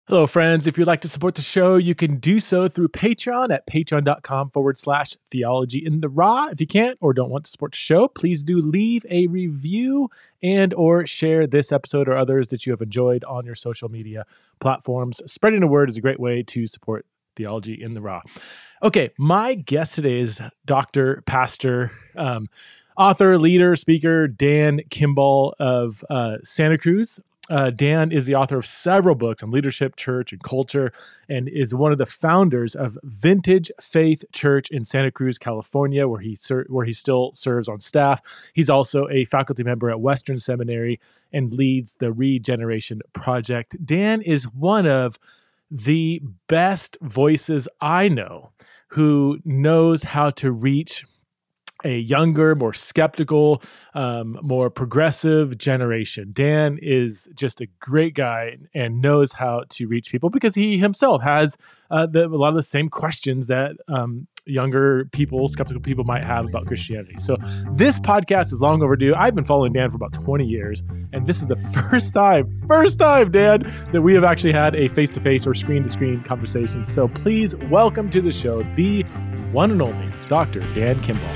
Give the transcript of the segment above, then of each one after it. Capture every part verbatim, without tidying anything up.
Hello, friends. If you'd like to support the show, you can do so through Patreon at patreon.com forward slash theology in the raw. If you can't or don't want to support the show, please do leave a review and or share this episode or others that you have enjoyed on your social media platforms. Spreading the word is a great way to support Theology in the Raw. Okay, my guest today is Doctor Pastor, um, author, leader, speaker, Dan Kimball of uh, Santa Cruz. Uh, Dan is the author of several books on leadership, church, and culture, and is one of the founders of Vintage Faith Church in Santa Cruz, California, where he ser- where he still serves on staff. He's also a faculty member at Western Seminary and leads the Regeneration Project. Dan is one of the best voices I know who knows how to reach a younger, more skeptical, um, more progressive generation. Dan is just a great guy and knows how to reach people because he himself has uh, the, a lot of the same questions that um, younger people, skeptical people might have about Christianity. So this podcast is long overdue. I've been following Dan for about twenty years, and this is the first time, first time, Dan, that we have actually had a face-to-face or screen-to-screen conversation. So please welcome to the show the one and only Doctor Dan Kimball.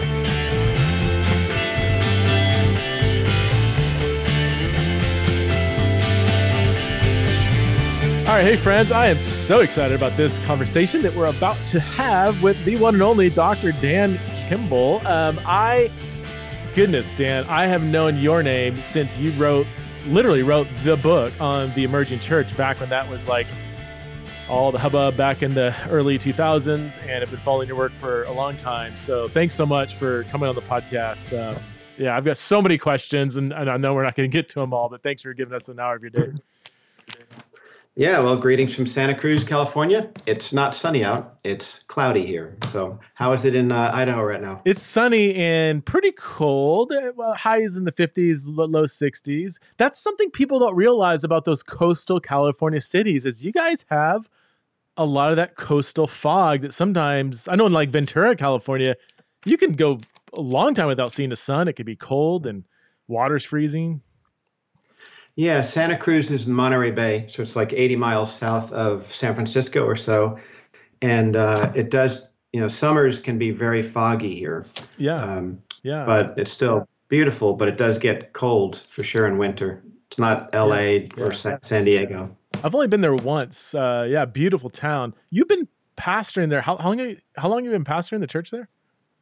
All right, hey friends, I am so excited about this conversation that we're about to have with the one and only Doctor Dan Kimball. Um, I, goodness, Dan, I have known your name since you wrote, literally wrote the book on the emerging church back when that was like all the hubbub back in the early two thousands, and I've been following your work for a long time. So thanks so much for coming on the podcast. Um, yeah, I've got so many questions, and, and I know we're not going to get to them all, but thanks for giving us an hour of your day. Yeah, well, greetings from Santa Cruz, California. It's not sunny out. It's cloudy here. So how is it in uh, Idaho right now? It's sunny and pretty cold. Well, highs in the fifties, low sixties. That's something people don't realize about those coastal California cities is you guys have a lot of that coastal fog that sometimes, I know in like Ventura, California, you can go a long time without seeing the sun. It could be cold and water's freezing. Yeah, Santa Cruz is in Monterey Bay, so it's like eighty miles south of San Francisco or so. And uh, it does, you know, summers can be very foggy here. Yeah, um, yeah. But it's still beautiful, but it does get cold for sure in winter. It's not L A yeah, or yeah. San Diego. I've only been there once. Uh, yeah, beautiful town. You've been pastoring there. How, how long? Have you, how long have you been pastoring the church there?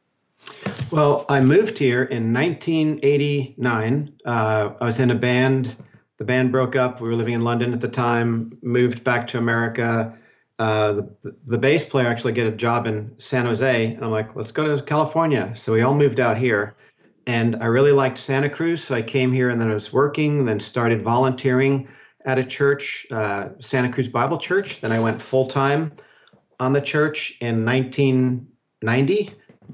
Well, I moved here in nineteen eighty-nine. Uh, I was in a band. The band broke up. We were living in London at the time, moved back to America. Uh, the, the bass player actually got a job in San Jose. And I'm like, let's go to California. So we all moved out here. And I really liked Santa Cruz. So I came here and then I was working, then started volunteering at a church, uh, Santa Cruz Bible Church. Then I went full time on the church in nineteen ninety.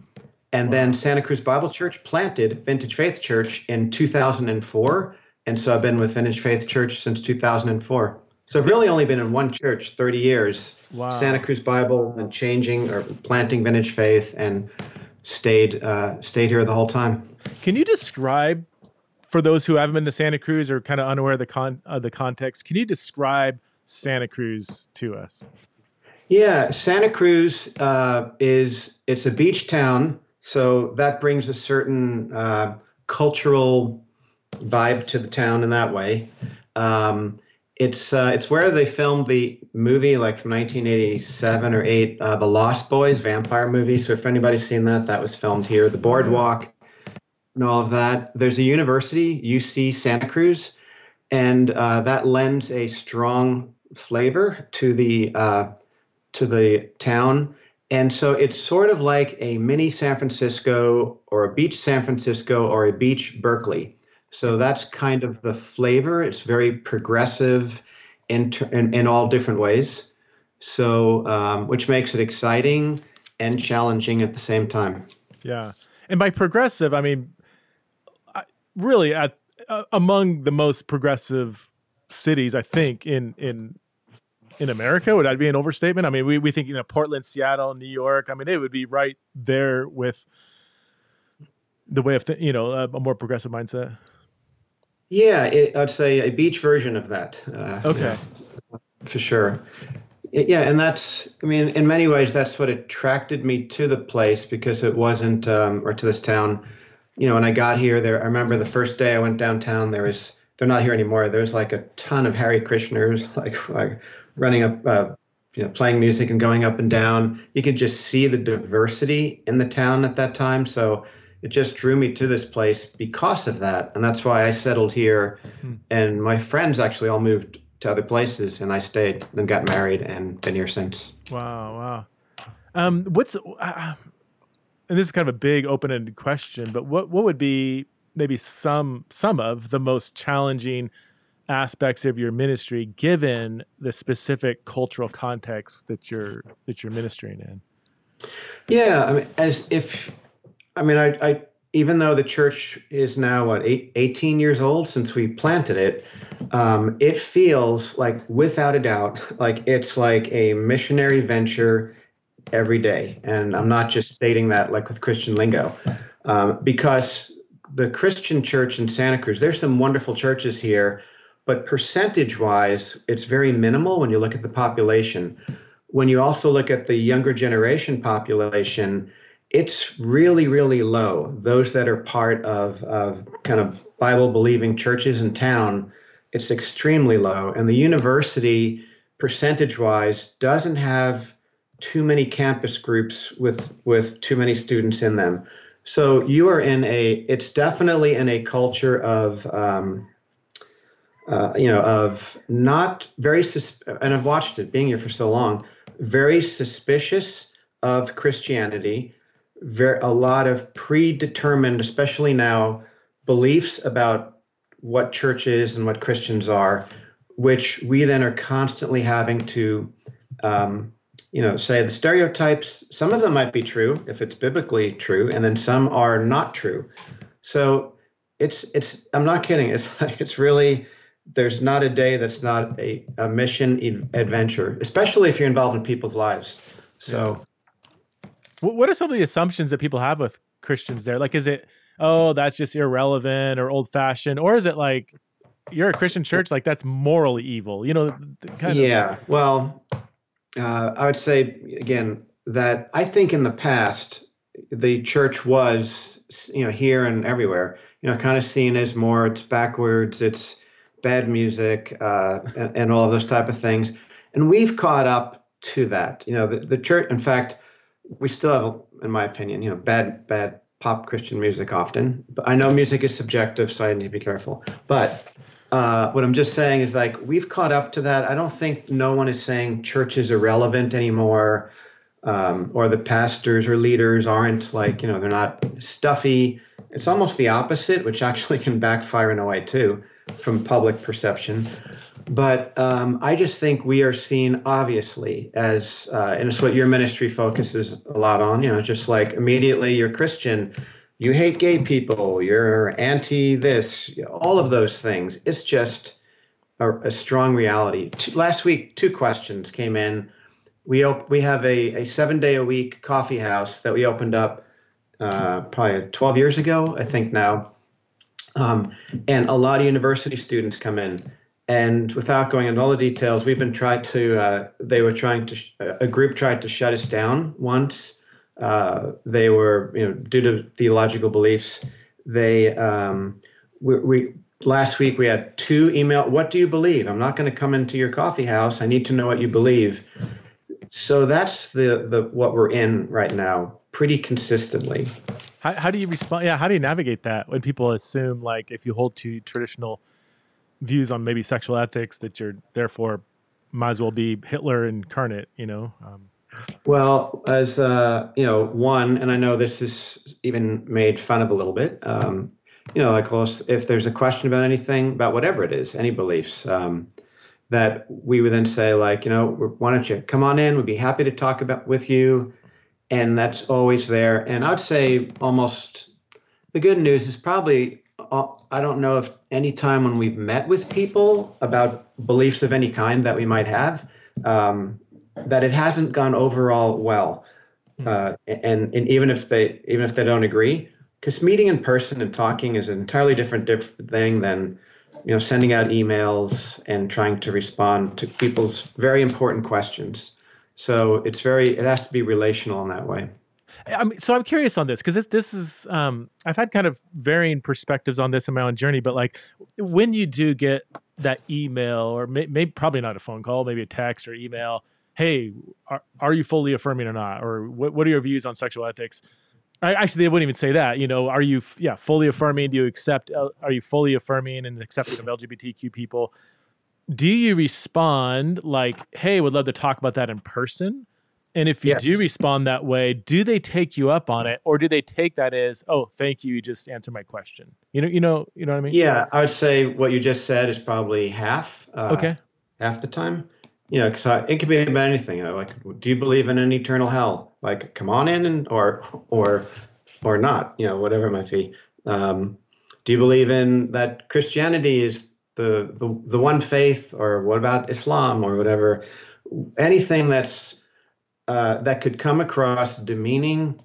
And then Santa Cruz Bible Church planted Vintage Faith Church in two thousand four. And so I've been with Vintage Faith Church since two thousand four. So I've really only been in one church thirty years. Wow. Santa Cruz Bible, and changing or planting Vintage Faith, and stayed uh, stayed here the whole time. Can you describe, for those who haven't been to Santa Cruz or kind of unaware of the con of the context, can you describe Santa Cruz to us? Yeah, Santa Cruz uh, is it's a beach town, so that brings a certain uh, cultural vibe to the town in that way. Um, it's uh, it's where they filmed the movie, like from nineteen eighty-seven or eight, uh, The Lost Boys vampire movie. So if anybody's seen that, that was filmed here. The boardwalk and all of that. There's a university, U C Santa Cruz, and uh, that lends a strong flavor to the uh, to the town. And so it's sort of like a mini San Francisco or a beach San Francisco or a beach Berkeley. So that's kind of the flavor. It's very progressive in, in, in all different ways. So, um, which makes it exciting and challenging at the same time. Yeah. And by progressive, I mean, I, really at, uh, among the most progressive cities, I think, in, in, in America. Would that be an overstatement? I mean, we, we think, you know, Portland, Seattle, New York. I mean, it would be right there with the way of, th- you know, a, a more progressive mindset. Yeah, it, I'd say a beach version of that. Uh, okay. Yeah. for sure. Yeah, and that's, I mean, in many ways, that's what attracted me to the place because it wasn't, um, or to this town. You know, when I got here, there, I remember the first day I went downtown, there was, they're not here anymore. There's like a ton of Hare Krishners, like, like running up, uh, you know, playing music and going up and down. You could just see the diversity in the town at that time. So it just drew me to this place because of that. And that's why I settled here. Hmm. And my friends actually all moved to other places, and I stayed and got married and been here since. Wow, wow. Um, what's uh, and this is kind of a big open-ended question, but what what would be maybe some some of the most challenging aspects of your ministry, given the specific cultural context that you're that you're ministering in? Yeah, I mean, as if I mean, I, I even though the church is now what eight, eighteen years old since we planted it. Um, it feels like, without a doubt, like it's like a missionary venture every day. And I'm not just stating that like with Christian lingo, um, because the Christian church in Santa Cruz, there's some wonderful churches here, but percentage wise, it's very minimal when you look at the population. When you also look at the younger generation population, it's really, really low. Those that are part of, of kind of Bible believing churches in town, it's extremely low. And the university, percentage-wise, doesn't have too many campus groups with, with too many students in them. So you are in a, it's definitely in a culture of, um, uh, you know, of not very, sus- and I've watched it being here for so long, very suspicious of Christianity, very, a lot of predetermined, especially now, beliefs about what church is and what Christians are, which we then are constantly having to, um, you know, say the stereotypes. Some of them might be true if it's biblically true, and then some are not true. So it's it's. I'm not kidding. It's like it's really. There's not a day that's not a, a mission e- adventure, especially if you're involved in people's lives. So, what are some of the assumptions that people have with Christians there? Like, is it, oh, that's just irrelevant or old fashioned, or is it like you're a Christian church, like that's morally evil? You know, kind yeah. of. Well, uh, I would say again that I think in the past the church was, you know, here and everywhere, you know, kind of seen as more it's backwards, it's bad music, uh, and, and all of those type of things, and we've caught up to that. You know, the, the church. In fact, we still have, in my opinion, you know, bad bad. pop Christian music often, but I know music is subjective, so I need to be careful. But uh, what I'm just saying is like, we've caught up to that. I don't think no one is saying church is irrelevant anymore, um, or the pastors or leaders aren't like, you know, they're not stuffy. It's almost the opposite, which actually can backfire in a way too, from public perception. But um, I just think we are seen, obviously, as, uh, and it's what your ministry focuses a lot on, you know, just like immediately you're Christian, you hate gay people, you're anti this, all of those things. It's just a, a strong reality. Two, last week, two questions came in. We op- we have a, a seven day a week coffee house that we opened up uh, probably twelve years ago, I think now. Um, and a lot of university students come in. And without going into all the details, we've been trying to, uh, they were trying to, sh- a group tried to shut us down once. Uh, they were, you know, due to theological beliefs, they, um, we, we, last week we had two email, what do you believe? I'm not going to come into your coffee house. I need to know what you believe. So that's the, the, what we're in right now, pretty consistently. How, how do you respond? Yeah. How do you navigate that when people assume like, if you hold to traditional views on maybe sexual ethics, that you're therefore might as well be Hitler incarnate, you know? Um, well, as, uh, you know, one, and I know this is even made fun of a little bit, um, you know, like if there's a question about anything, about whatever it is, any beliefs, um, that we would then say like, you know, why don't you come on in? We'd be happy to talk about with you. And that's always there. And I would say almost the good news is probably, I don't know if any time when we've met with people about beliefs of any kind that we might have, um, that it hasn't gone overall well. Uh, and, and even if they even if they don't agree, because meeting in person and talking is an entirely different different thing than you know, sending out emails and trying to respond to people's very important questions. So it's very, it has to be relational in that way. I mean, so I'm curious on this because this, this is, um, I've had kind of varying perspectives on this in my own journey, but like when you do get that email or may, maybe probably not a phone call, maybe a text or email, hey, are, are you fully affirming or not? Or what, what are your views on sexual ethics? I, actually, they wouldn't even say that, you know, are you, yeah, fully affirming? Do you accept, uh, are you fully affirming and accepting of L G B T Q people? Do you respond like, hey, would love to talk about that in person? And if you Yes. do respond that way, do they take you up on it, or do they take that as, "Oh, thank you, you just answered my question"? You know, you know, you know what I mean? Yeah, I would say what you just said is probably half. Uh, Okay. Half the time, you know, because it could be about anything. You know, like, do you believe in an eternal hell? Like, come on in, and or or or not. You know, whatever it might be. Um, do you believe in that Christianity is the the the one faith, or what about Islam, or whatever? Anything that's Uh, that could come across demeaning,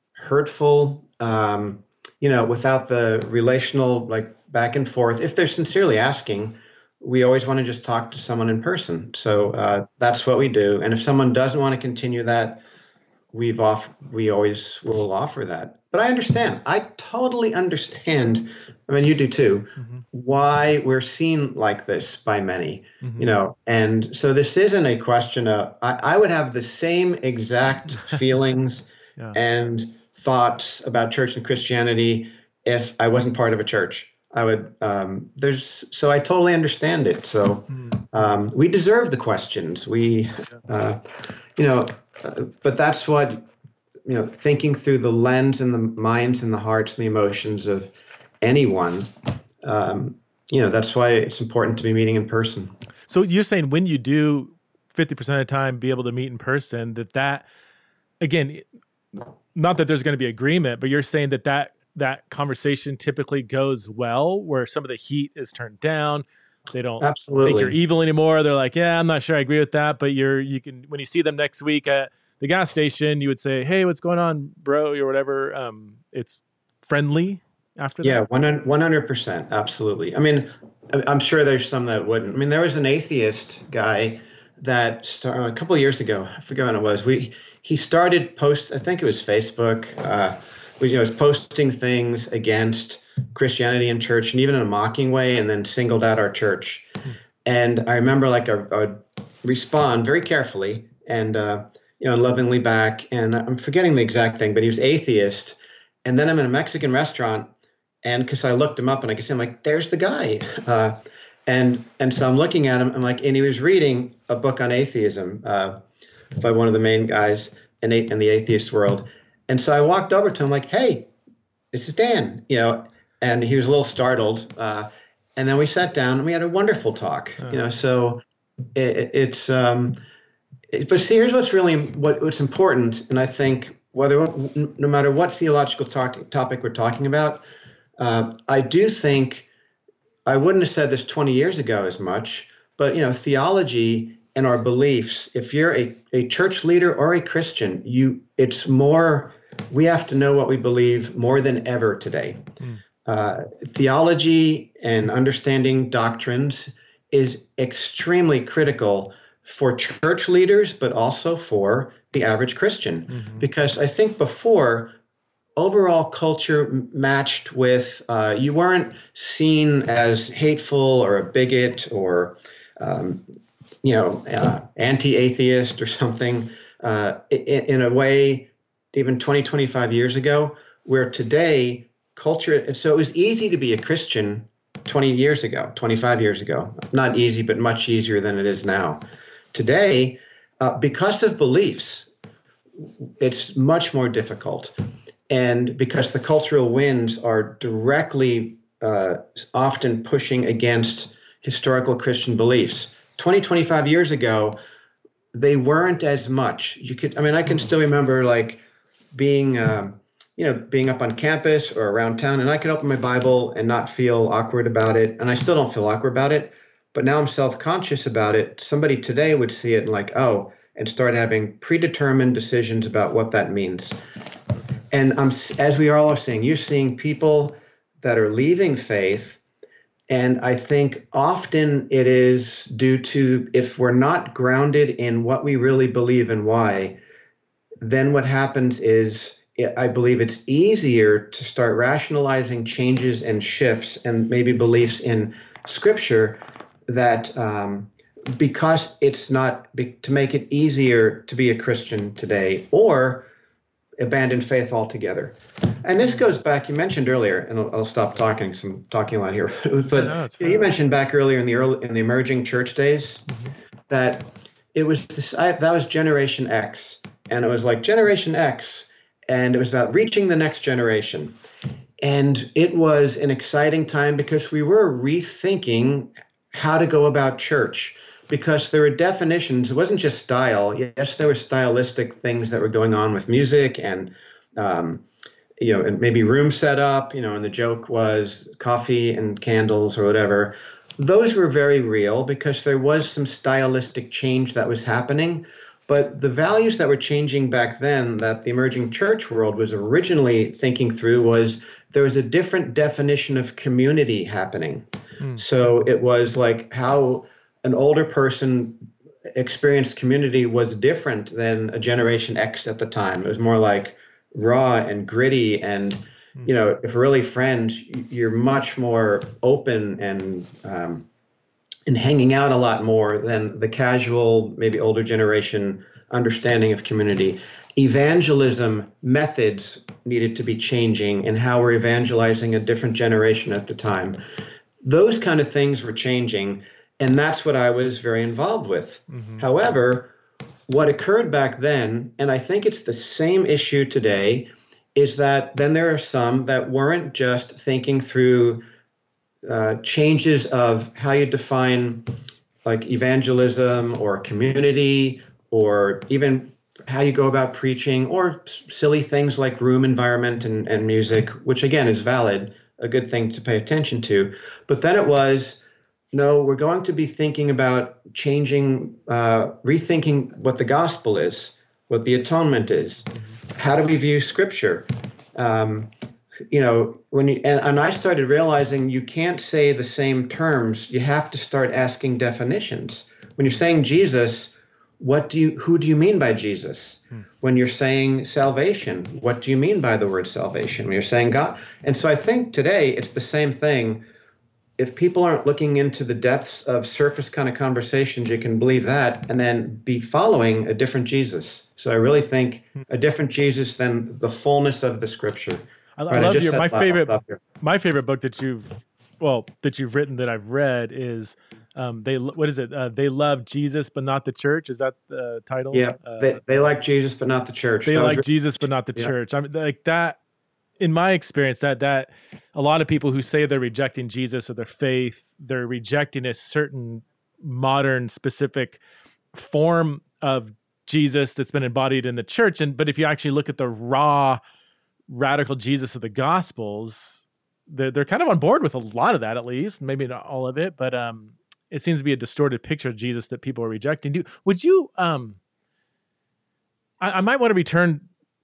hurtful, um, you know, without the relational, like, back and forth. If they're sincerely asking, we always want to just talk to someone in person. So uh, that's what we do. And if someone doesn't want to continue that, we've off we always will offer that. But I understand. I totally understand. I mean, you do too. Mm-hmm. Why we're seen like this by many, Mm-hmm. you know. And so this isn't a question of. I, I would have the same exact feelings Yeah. and thoughts about church and Christianity if I wasn't part of a church. I would. Um, there's. So I totally understand it. So Mm. um, we deserve the questions. We, uh, you know. Uh, but that's what, you know, thinking through the lens and the minds and the hearts and the emotions of anyone, um, you know, that's why it's important to be meeting in person. So you're saying when you do fifty percent of the time be able to meet in person, that that, again, not that there's going to be agreement, but you're saying that that, that conversation typically goes well, where some of the heat is turned down. They don't Absolutely. think you're evil anymore. They're like, yeah, I'm not sure I agree with that. But you're, you can, when you see them next week at the gas station, you would say, hey, what's going on, bro, or whatever. Um, it's friendly after Yeah, that. one hundred percent. Absolutely. I mean, I'm sure there's some that wouldn't. I mean, there was an atheist guy that started, a couple of years ago, I forget when it was. We, he started post, I think it was Facebook. Uh, we, you know, was posting things against Christianity and church, and even in a mocking way, and then singled out our church. Hmm. And I remember, like, I would respond very carefully and, uh, you know, lovingly back. And I'm forgetting the exact thing, but he was atheist. And then I'm in a Mexican restaurant, and because I looked him up and I could see, I'm like, there's the guy. Uh, and and so I'm looking at him, I'm like, and he was reading a book on atheism uh, by one of the main guys in, in the atheist world. And so I walked over to him like, hey, this is Dan, you know, and he was a little startled. Uh, and then we sat down and we had a wonderful talk, oh. you know, so it, it's, um, it, but see, here's what's really, what, what's important. And I think whether, no matter what theological talk, topic we're talking about, uh, I do think, I wouldn't have said this twenty years ago as much, but, you know, theology and our beliefs, if you're a, a church leader or a Christian, you, it's more, we have to know what we believe more than ever today. Mm. Uh, theology and understanding doctrines is extremely critical for church leaders, but also for the average Christian. Mm-hmm. Because I think before, overall culture matched with, uh, you weren't seen as hateful or a bigot or, um, you know, uh, anti-atheist or something uh, in, in a way, even twenty, twenty-five years ago, where today culture, so it was easy to be a Christian twenty years ago, twenty-five years ago. Not easy, but much easier than it is now. Today, uh, because of beliefs, it's much more difficult. And because the cultural winds are directly uh, often pushing against historical Christian beliefs. twenty, twenty-five years ago, they weren't as much. You could, I mean, I can still remember like being, um, you know, being up on campus or around town, and I could open my Bible and not feel awkward about it. And I still don't feel awkward about it, but now I'm self-conscious about it. Somebody today would see it and like, oh, and start having predetermined decisions about what that means. And I'm, as we are all seeing, you're seeing people that are leaving faith And I think often it is due to, if we're not grounded in what we really believe and why, then what happens is, I believe it's easier to start rationalizing changes and shifts and maybe beliefs in Scripture that um, because it's not, to make it easier to be a Christian today, or abandon faith altogether. And this goes back, you mentioned earlier, and I'll, I'll stop talking, because I'm talking a lot here, but know, you mentioned back earlier in the early, in the emerging church days, mm-hmm. that it was this, I, that was Generation X, and it was like Generation X, and it was about reaching the next generation. And it was an exciting time because we were rethinking how to go about church, because there were definitions. It wasn't just style. Yes, there were stylistic things that were going on with music and, um, you know, and maybe room setup, you know, and the joke was coffee and candles or whatever. Those were very real because there was some stylistic change that was happening. But the values that were changing back then that the emerging church world was originally thinking through was there was a different definition of community happening. Mm. So it was like how an older person experienced community was different than a Generation X at the time. It was more like raw and gritty. And, you know, if we're really friends, you're much more open and um, and hanging out a lot more than the casual, maybe older generation understanding of community. Evangelism methods needed to be changing in how we're evangelizing a different generation at the time. Those kind of things were changing. And that's what I was very involved with. Mm-hmm. However, what occurred back then, and I think it's the same issue today, is that then there are some that weren't just thinking through uh, changes of how you define like evangelism or community, or even how you go about preaching, or silly things like room environment and, and music, which again is valid, a good thing to pay attention to. But then it was, no, we're going to be thinking about changing, uh, rethinking what the gospel is, what the atonement is. How do we view Scripture? Um, you know, when you, and, and I started realizing you can't say the same terms. You have to start asking definitions. When you're saying Jesus, what do you, who do you mean by Jesus? Hmm. When you're saying salvation, what do you mean by the word salvation? When you're saying God. And so I think today it's the same thing. If people aren't looking into the depths of surface kind of conversations, you can believe that and then be following a different Jesus. So I really think a different Jesus than the fullness of the Scripture. I, I love your my favorite my favorite book that you've well that you've written that I've read is um, they what is it? Uh, they love Jesus but not the church. Is that the title? Yeah, uh, they they like Jesus but not the church. They that like really, Jesus but not the yeah. church. I mean, like that. In my experience, that that a lot of people who say they're rejecting Jesus or their faith, they're rejecting a certain modern specific form of Jesus that's been embodied in the church. And but if you actually look at the raw, radical Jesus of the Gospels, they're they're kind of on board with a lot of that, at least, maybe not all of it, but um, it seems to be a distorted picture of Jesus that people are rejecting. Do would you? Um, I, I might want to return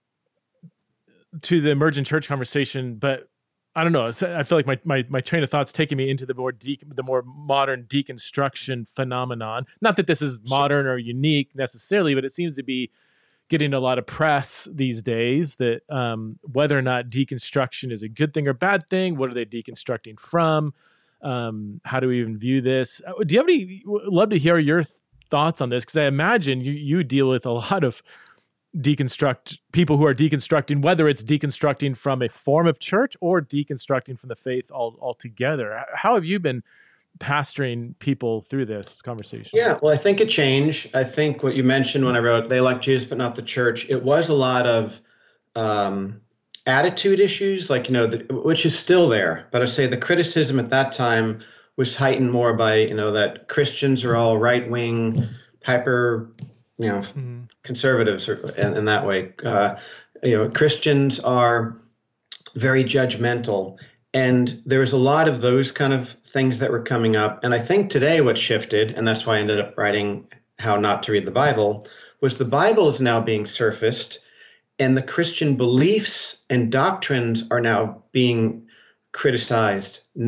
to the emergent church conversation, but I don't know. It's, I feel like my, my, my train of thought's taking me into the more de- the more modern deconstruction phenomenon. Not that this is modern or unique necessarily, but it seems to be getting a lot of press these days that um, whether or not deconstruction is a good thing or bad thing, what are they deconstructing from? Um, how do we even view this? Do you have any, love to hear your th- thoughts on this? Because I imagine you, you deal with a lot of deconstruct people who are deconstructing, whether it's deconstructing from a form of church or deconstructing from the faith all, altogether. How have you been pastoring people through this conversation? Yeah, well, I think it changed. I think what you mentioned when I wrote, they like Jesus, but not the church. It was a lot of um, attitude issues, like, you know, the, which is still there. But I say the criticism at that time was heightened more by, you know, that Christians are all right wing, hyper, you know, mm-hmm. conservatives or, in, in that way. Uh, you know, Christians are very judgmental. And there was a lot of those kind of things that were coming up. And I think today what shifted, and that's why I ended up writing How Not to Read the Bible, was the Bible is now being surfaced and the Christian beliefs and doctrines are now being criticized, not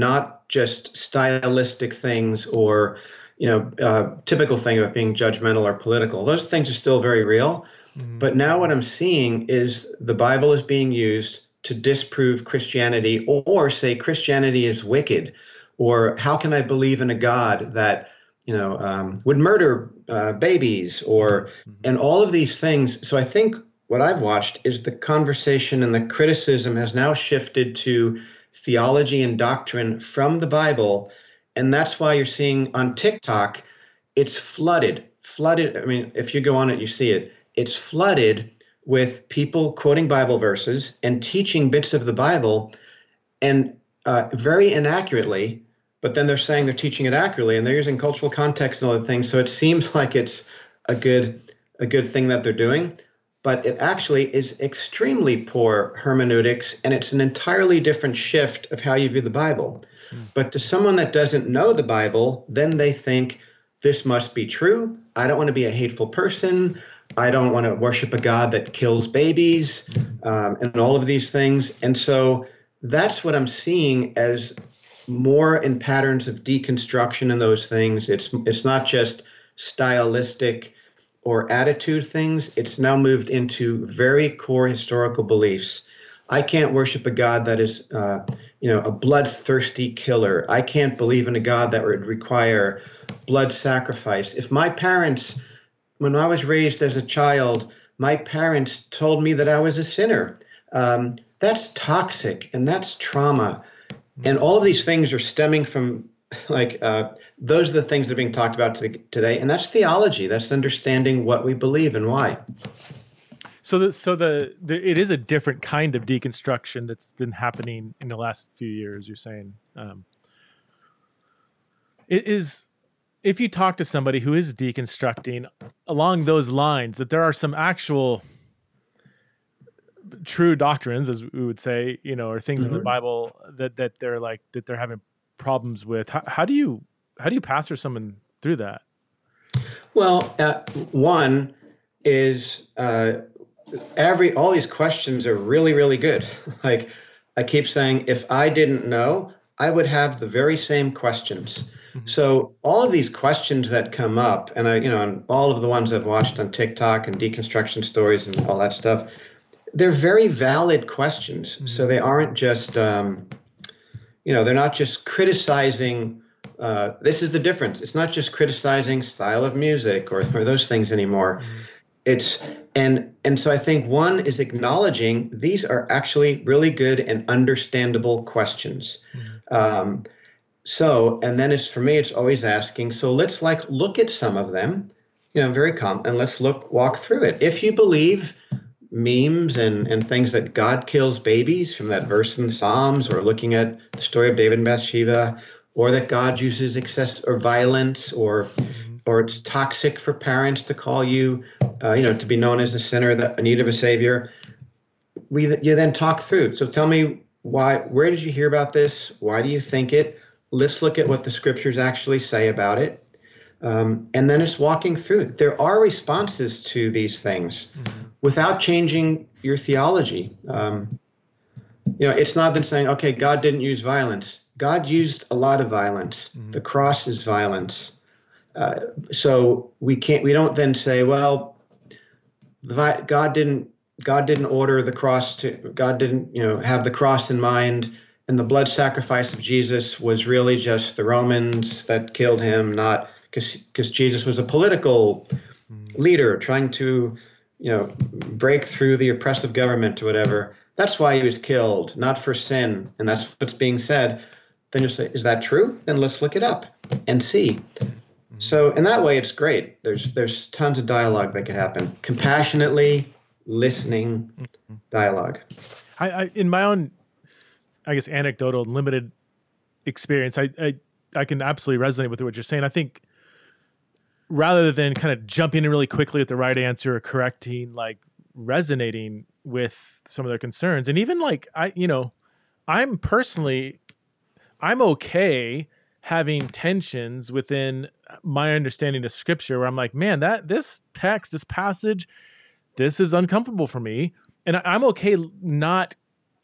just stylistic things or, you know, uh, typical thing about being judgmental or political. Those things are still very real. Mm-hmm. But now what I'm seeing is the Bible is being used to disprove Christianity or, or say Christianity is wicked, or how can I believe in a God that, you know, um, would murder uh, babies or, mm-hmm. and all of these things. So I think what I've watched is the conversation and the criticism has now shifted to theology and doctrine from the Bible. And that's why you're seeing on TikTok, it's flooded, flooded. I mean, if you go on it, you see it. It's flooded with people quoting Bible verses and teaching bits of the Bible and uh, very inaccurately, but then they're saying they're teaching it accurately and they're using cultural context and other things. So it seems like it's a good, a good thing that they're doing, but it actually is extremely poor hermeneutics, and it's an entirely different shift of how you view the Bible. Mm. But to someone that doesn't know the Bible, then they think this must be true. I don't want to be a hateful person. I don't want to worship a God that kills babies, um, and all of these things. And so that's what I'm seeing as more in patterns of deconstruction and those things. It's it's not just stylistic or attitude things. It's now moved into very core historical beliefs. I can't worship a God that is, uh, you know, a bloodthirsty killer. I can't believe in a God that would require blood sacrifice. If my parents, when I was raised as a child, my parents told me that I was a sinner, um, that's toxic and that's trauma. And all of these things are stemming from, like, uh, those are the things that are being talked about today. And that's theology. That's understanding what we believe and why. So, the, so the, the it is a different kind of deconstruction that's been happening in the last few years, you're saying. Um, it is, if you talk to somebody who is deconstructing along those lines, that there are some actual true doctrines, as we would say, you know, or things mm-hmm. in the Bible that, that they're like, that they're having problems with. How, how do you, how do you pastor someone through that? Well, uh, one is, uh, every, all these questions are really, really good. Like I keep saying, if I didn't know, I would have the very same questions. Mm-hmm. So all of these questions that come up, and I, you know, and all of the ones I've watched on TikTok and deconstruction stories and all that stuff, they're very valid questions. Mm-hmm. So they aren't just, um, you know, they're not just criticizing. Uh, this is the difference. It's not just criticizing style of music or, or those things anymore. Mm-hmm. It's and and so I think one is acknowledging these are actually really good and understandable questions. Mm-hmm. Um, so and then it's for me, it's always asking. So let's like look at some of them, you know, very common, and let's look walk through it. If you believe memes and, and things that God kills babies from that verse in the Psalms, or looking at the story of David and Bathsheba, or that God uses excess or violence, or mm-hmm. or it's toxic for parents to call you, uh, you know, to be known as a sinner that in need of a savior. We you then talk through. So tell me why. Where did you hear about this? Why do you think it? Let's look at what the scriptures actually say about it. Um, and then it's walking through. There are responses to these things mm-hmm. without changing your theology. Um, you know, it's not been saying, okay, God didn't use violence. God used a lot of violence. Mm-hmm. The cross is violence. Uh, so we can't. We don't then say, well, the, God didn't. God didn't order the cross to. God didn't, you know, have the cross in mind. And the blood sacrifice of Jesus was really just the Romans that killed him, not. Because Jesus was a political leader trying to, you know, break through the oppressive government or whatever. That's why he was killed, not for sin. And that's what's being said. Then you say, is that true? Then let's look it up and see. Mm-hmm. So in that way, it's great. There's there's tons of dialogue that could happen. Compassionately listening mm-hmm. dialogue. I, I in my own, I guess, anecdotal limited experience, I, I I can absolutely resonate with what you're saying. I think, rather than kind of jumping in really quickly at the right answer or correcting, like resonating with some of their concerns. And even like, I, you know, I'm personally, I'm okay having tensions within my understanding of scripture where I'm like, man, that this text, this passage, this is uncomfortable for me. And I'm okay not,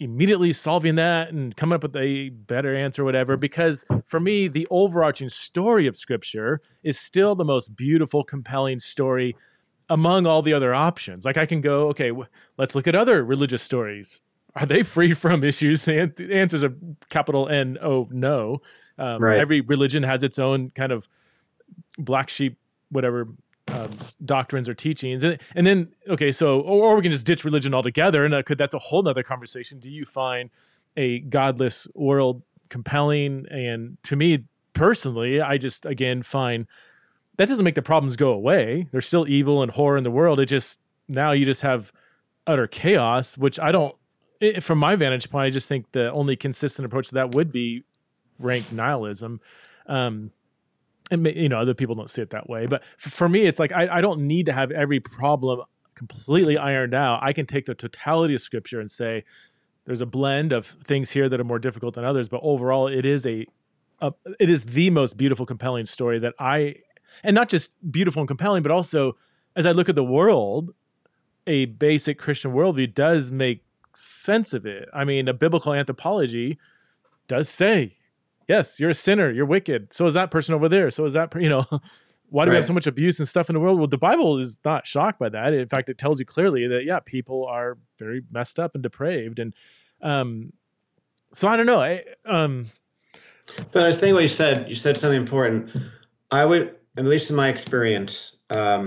immediately solving that and coming up with a better answer or whatever, because for me, the overarching story of Scripture is still the most beautiful, compelling story among all the other options. Like I can go, okay, w- let's look at other religious stories. Are they free from issues? The, an- the answers are capital N O, no. Um, Right. Every religion has its own kind of black sheep, whatever, um, doctrines or teachings. And, and then, okay, so, or, or we can just ditch religion altogether. And that could, that's a whole nother conversation. Do you find a godless world compelling? And to me personally, I just, again, find that doesn't make the problems go away. There's still evil and horror in the world. It just, now you just have utter chaos, which I don't, it, from my vantage point, I just think the only consistent approach to that would be rank nihilism. Um, and, you know, other people don't see it that way. But f- for me, it's like, I, I don't need to have every problem completely ironed out. I can take the totality of Scripture and say, there's a blend of things here that are more difficult than others. But overall, it is a, a it is the most beautiful, compelling story that I, and not just beautiful and compelling, but also as I look at the world, a basic Christian worldview does make sense of it. I mean, a biblical anthropology does say, yes, you're a sinner, you're wicked. So is that person over there. So is that, per- you know, why do we have Right. so much abuse and stuff in the world? Well, the Bible is not shocked by that. In fact, it tells you clearly that, yeah, people are very messed up and depraved. And um, so I don't know. I, um, But I was thinking what you said, you said something important. I would, at least in my experience, um,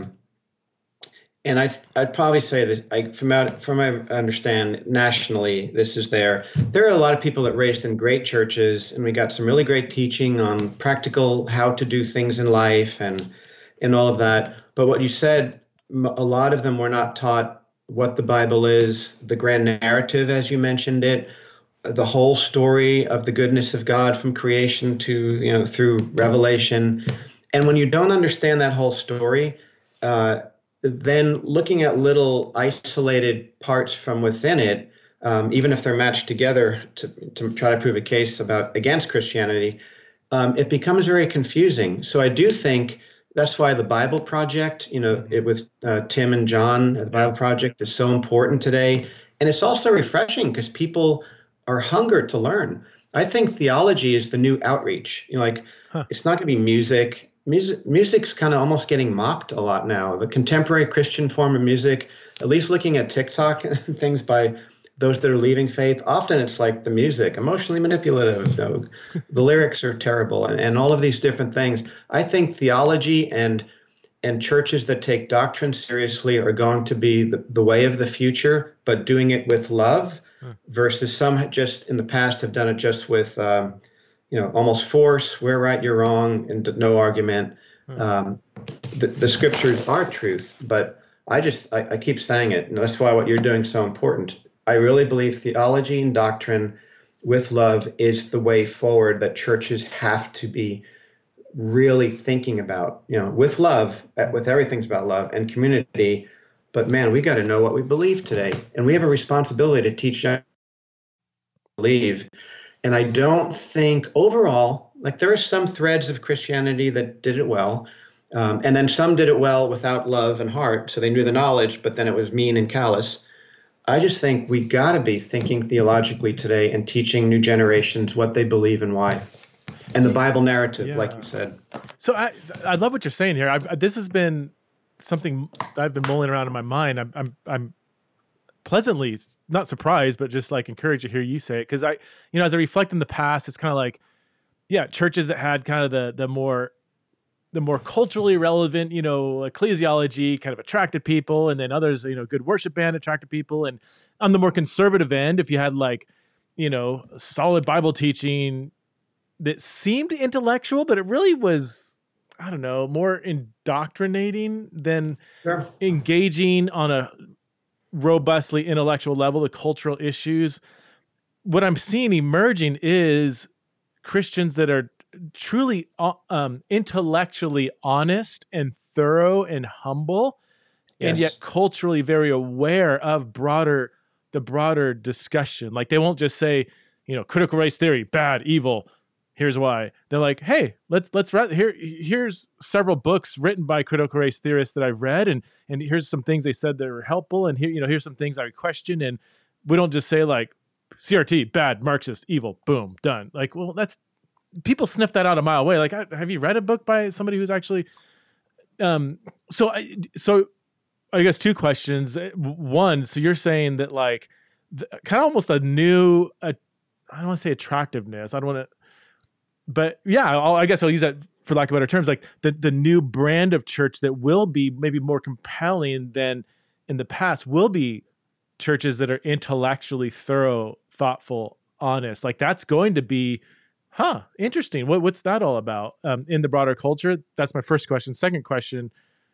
and I'd, I'd probably say this, I, from out, from I understand nationally, this is there. There are a lot of people that raised in great churches, and we got some really great teaching on practical how to do things in life and and all of that. But what you said, m- a lot of them were not taught what the Bible is, the grand narrative, as you mentioned it, the whole story of the goodness of God from creation to, you know, through Revelation. And when you don't understand that whole story, uh, then looking at little isolated parts from within it, um, even if they're matched together to, to try to prove a case about against Christianity, um, it becomes very confusing. So I do think that's why the Bible Project, you know, it with uh, Tim and John, the Bible Project is so important today. And it's also refreshing because people are hungered to learn. I think theology is the new outreach. You know, like Huh. it's not going to be music. Music, music's kind of almost getting mocked a lot now. The contemporary Christian form of music, at least looking at TikTok and things by those that are leaving faith, often it's like the music, emotionally manipulative. So the lyrics are terrible, and, and all of these different things. I think theology and and churches that take doctrine seriously are going to be the, the way of the future, but doing it with love versus some just in the past have done it just with, um, you know, almost force, we're right, you're wrong, and no argument. Um, the, the scriptures are truth, but I just, I, I keep saying it, and that's why what you're doing is so important. I really believe theology and doctrine with love is the way forward that churches have to be really thinking about, you know, with love, with everything's about love and community. But man, we got to know what we believe today. And we have a responsibility to teach young people to believe. And I don't think overall, like there are some threads of Christianity that did it well. Um, and then some did it well without love and heart. So they knew the knowledge, but then it was mean and callous. I just think we got to be thinking theologically today and teaching new generations what they believe and why. And the Bible narrative, Yeah. like you said. So I I love what you're saying here. I've, this has been something that I've been mulling around in my mind. I'm I'm, I'm pleasantly not surprised, but just like encouraged to hear you say it, because I, you know, as I reflect in the past, it's kind of like, yeah, churches that had kind of the the more the more culturally relevant, you know, ecclesiology kind of attracted people, and then others, you know, good worship band attracted people, and on the more conservative end, if you had like, you know, solid Bible teaching that seemed intellectual, but it really was, I don't know, more indoctrinating than Sure. engaging on a robustly intellectual level, the cultural issues. What I'm seeing emerging is Christians that are truly um, intellectually honest and thorough and humble, and Yes. yet culturally very aware of broader, the broader discussion. Like they won't just say, you know, critical race theory, bad, evil, here's why. They're like, hey, let's let's read here. Here's several books written by critical race theorists that I've read, and and here's some things they said that were helpful, and here, you know, here's some things I would question. And we don't just say like, C R T, bad, Marxist, evil, boom, done. Like, well, that's, people sniff that out a mile away. Like, have you read a book by somebody who's actually, um, so, I, so I guess two questions. One, so you're saying that like, the, kind of almost a new, uh, I don't want to say attractiveness. I don't want to, but yeah, I'll, I guess I'll use that for lack of better terms, like the, the new brand of church that will be maybe more compelling than in the past will be churches that are intellectually thorough, thoughtful, honest. Like that's going to be, huh, interesting. What, what's that all about um, in the broader culture? That's my first question. Second question,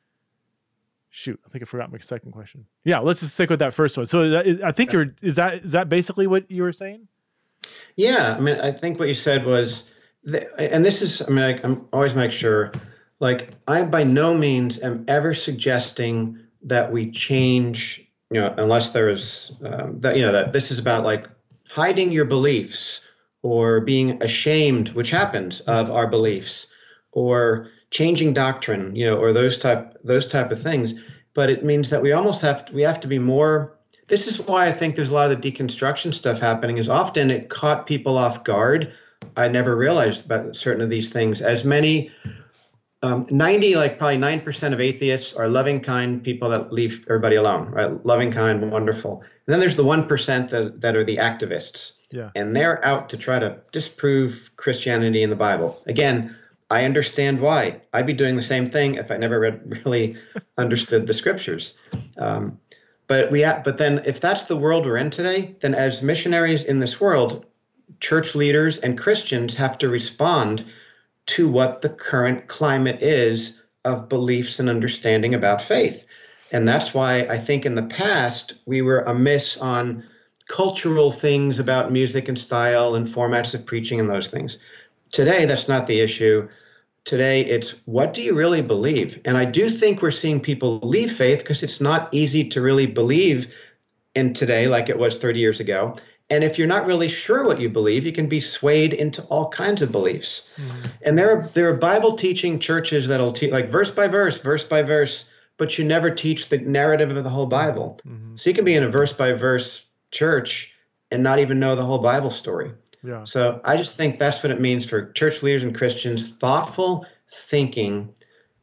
shoot, I think I forgot my second question. Yeah, let's just stick with that first one. So that is, I think you're, is that, is that basically what you were saying? Yeah. I mean, I think what you said was, the, and this is, I mean, I, I'm always make sure, like, I by no means am ever suggesting that we change, you know, unless there is um, that, you know, that this is about like hiding your beliefs or being ashamed, which happens, of our beliefs, or changing doctrine, you know, or those type, those type of things. But it means that we almost have to, we have to be more, this is why I think there's a lot of the deconstruction stuff happening, is often it caught people off guard. I never realized about certain of these things. As many, um, ninety, like probably nine percent of atheists are loving, kind people that leave everybody alone, right? Loving, kind, wonderful. And then there's the one percent that, that are the activists. Yeah. And they're out to try to disprove Christianity and the Bible. Again, I understand why. I'd be doing the same thing if I never read, really understood the scriptures. Um, but we, ha- but then if that's the world we're in today, then as missionaries in this world, church leaders and Christians have to respond to what the current climate is of beliefs and understanding about faith. And that's why I think in the past we were amiss on cultural things about music and style and formats of preaching and those things. Today, that's not the issue. Today, it's what do you really believe? And I do think we're seeing people leave faith because it's not easy to really believe in today like it was thirty years ago. And if you're not really sure what you believe, you can be swayed into all kinds of beliefs. Mm. And there are there are Bible teaching churches that'll teach like verse by verse, verse by verse, but you never teach the narrative of the whole Bible. Mm-hmm. So you can be in a verse by verse church and not even know the whole Bible story. Yeah. So I just think that's what it means for church leaders and Christians, thoughtful thinking,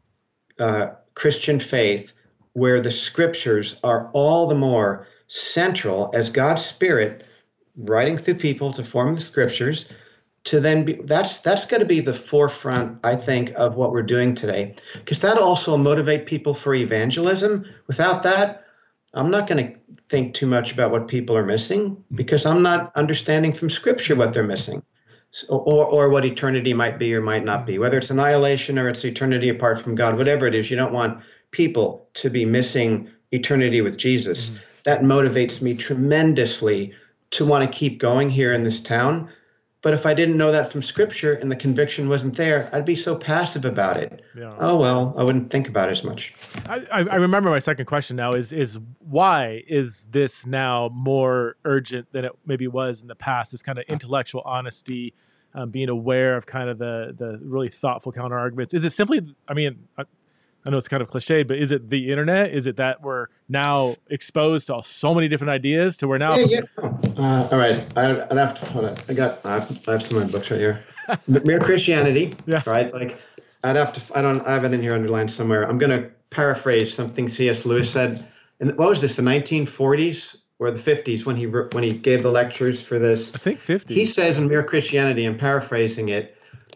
uh, Christian faith, where the scriptures are all the more central as God's Spirit writing through people to form the scriptures, to then be, that's that's going to be the forefront, I think, of what we're doing today, because that'll also motivate people for evangelism. Without that, I'm not going to think too much about what people are missing, because I'm not understanding from scripture what they're missing, so, or or what eternity might be or might not be, whether it's annihilation or it's eternity apart from God, whatever it is. You don't want people to be missing eternity with Jesus. Mm-hmm. That motivates me tremendously to want to keep going here in this town. But if I didn't know that from scripture and the conviction wasn't there, I'd be so passive about it. Yeah. Oh, well, I wouldn't think about it as much. I, I remember my second question now is, is why is this now more urgent than it maybe was in the past? This kind of intellectual honesty, um, being aware of kind of the, the really thoughtful counter arguments. Is it simply, I mean, I, I know it's kind of cliche, but is it the internet? Is it that we're now exposed to so many different ideas to where now? Yeah, yeah. Uh, all right. I, I have to, hold on. I got, I have, I have some of my books right here. Mere Christianity. Yeah. Right. Like I'd have to, I don't, I have it in here underlined somewhere. I'm going to paraphrase something C S Lewis said. And what was this? The nineteen forties or the fifties when he, when he gave the lectures for this? I think fifties. He says in Mere Christianity, I'm paraphrasing it,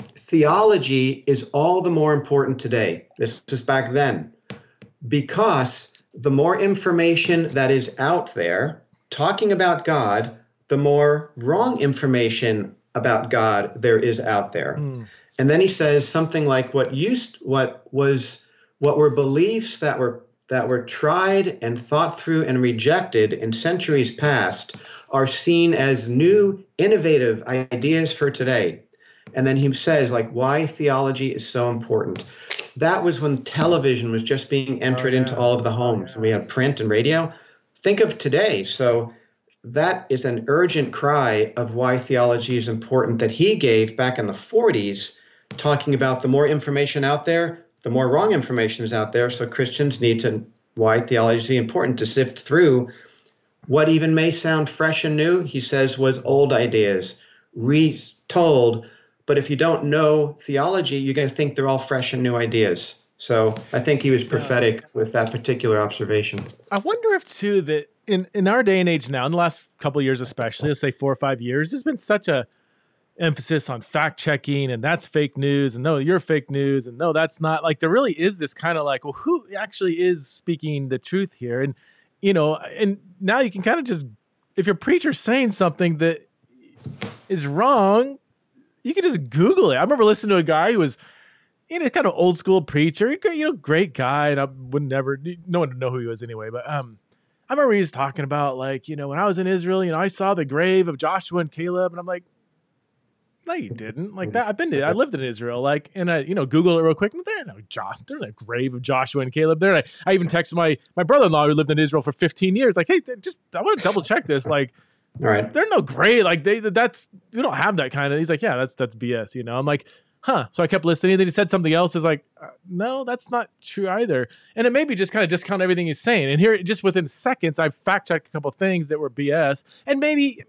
theology is all the more important today. This was back then, because the more information that is out there talking about God, the more wrong information about God there is out there. Mm. And then he says something like what used, what was, what were beliefs that were that were tried and thought through and rejected in centuries past are seen as new, innovative ideas for today. And then he says, like, why theology is so important. That was when television was just being entered oh, yeah. into all of the homes. Oh, yeah. We had print and radio. Think of today. So that is an urgent cry of why theology is important that he gave back in the forties, talking about the more information out there, the more wrong information is out there. So Christians need to, why theology is important, to sift through What even may sound fresh and new, he says, was old ideas, retold. But if you don't know theology, you're going to think they're all fresh and new ideas. So I think he was prophetic yeah. with that particular observation. I wonder if, too, that in, in our day and age now, in the last couple of years especially, let's say four or five years, there's been such a emphasis on fact checking, and that's fake news, and no, you're fake news, and no, that's not. Like, there really is this kind of like, well, who actually is speaking the truth here? And, you know, and now you can kind of just, if your preacher's saying something that is wrong, you can just Google it. I remember listening to a guy who was, you know, kind of old school preacher, you know, great guy, and I would never, no one would know who he was anyway, but um, I remember he was talking about, like, you know, when I was in Israel, you know, I saw the grave of Joshua and Caleb, and I'm like, no, you didn't. Like that, I've been to, I lived in Israel, like, and I, you know, Google it real quick. There no Josh, there's no grave of Joshua and Caleb there. I, I even texted my my brother-in-law who lived in Israel for fifteen years, like, hey, just I want to double check this. Like, all right, they're no grave. Like they, that's we don't have that kind of. He's like, yeah, that's that's B S. You know, I'm like, huh. So I kept listening. Then he said something else. Is like, uh, no, that's not true either. And it made me just kind of discount everything he's saying. And here, just within seconds, I fact checked a couple of things that were B S. And maybe.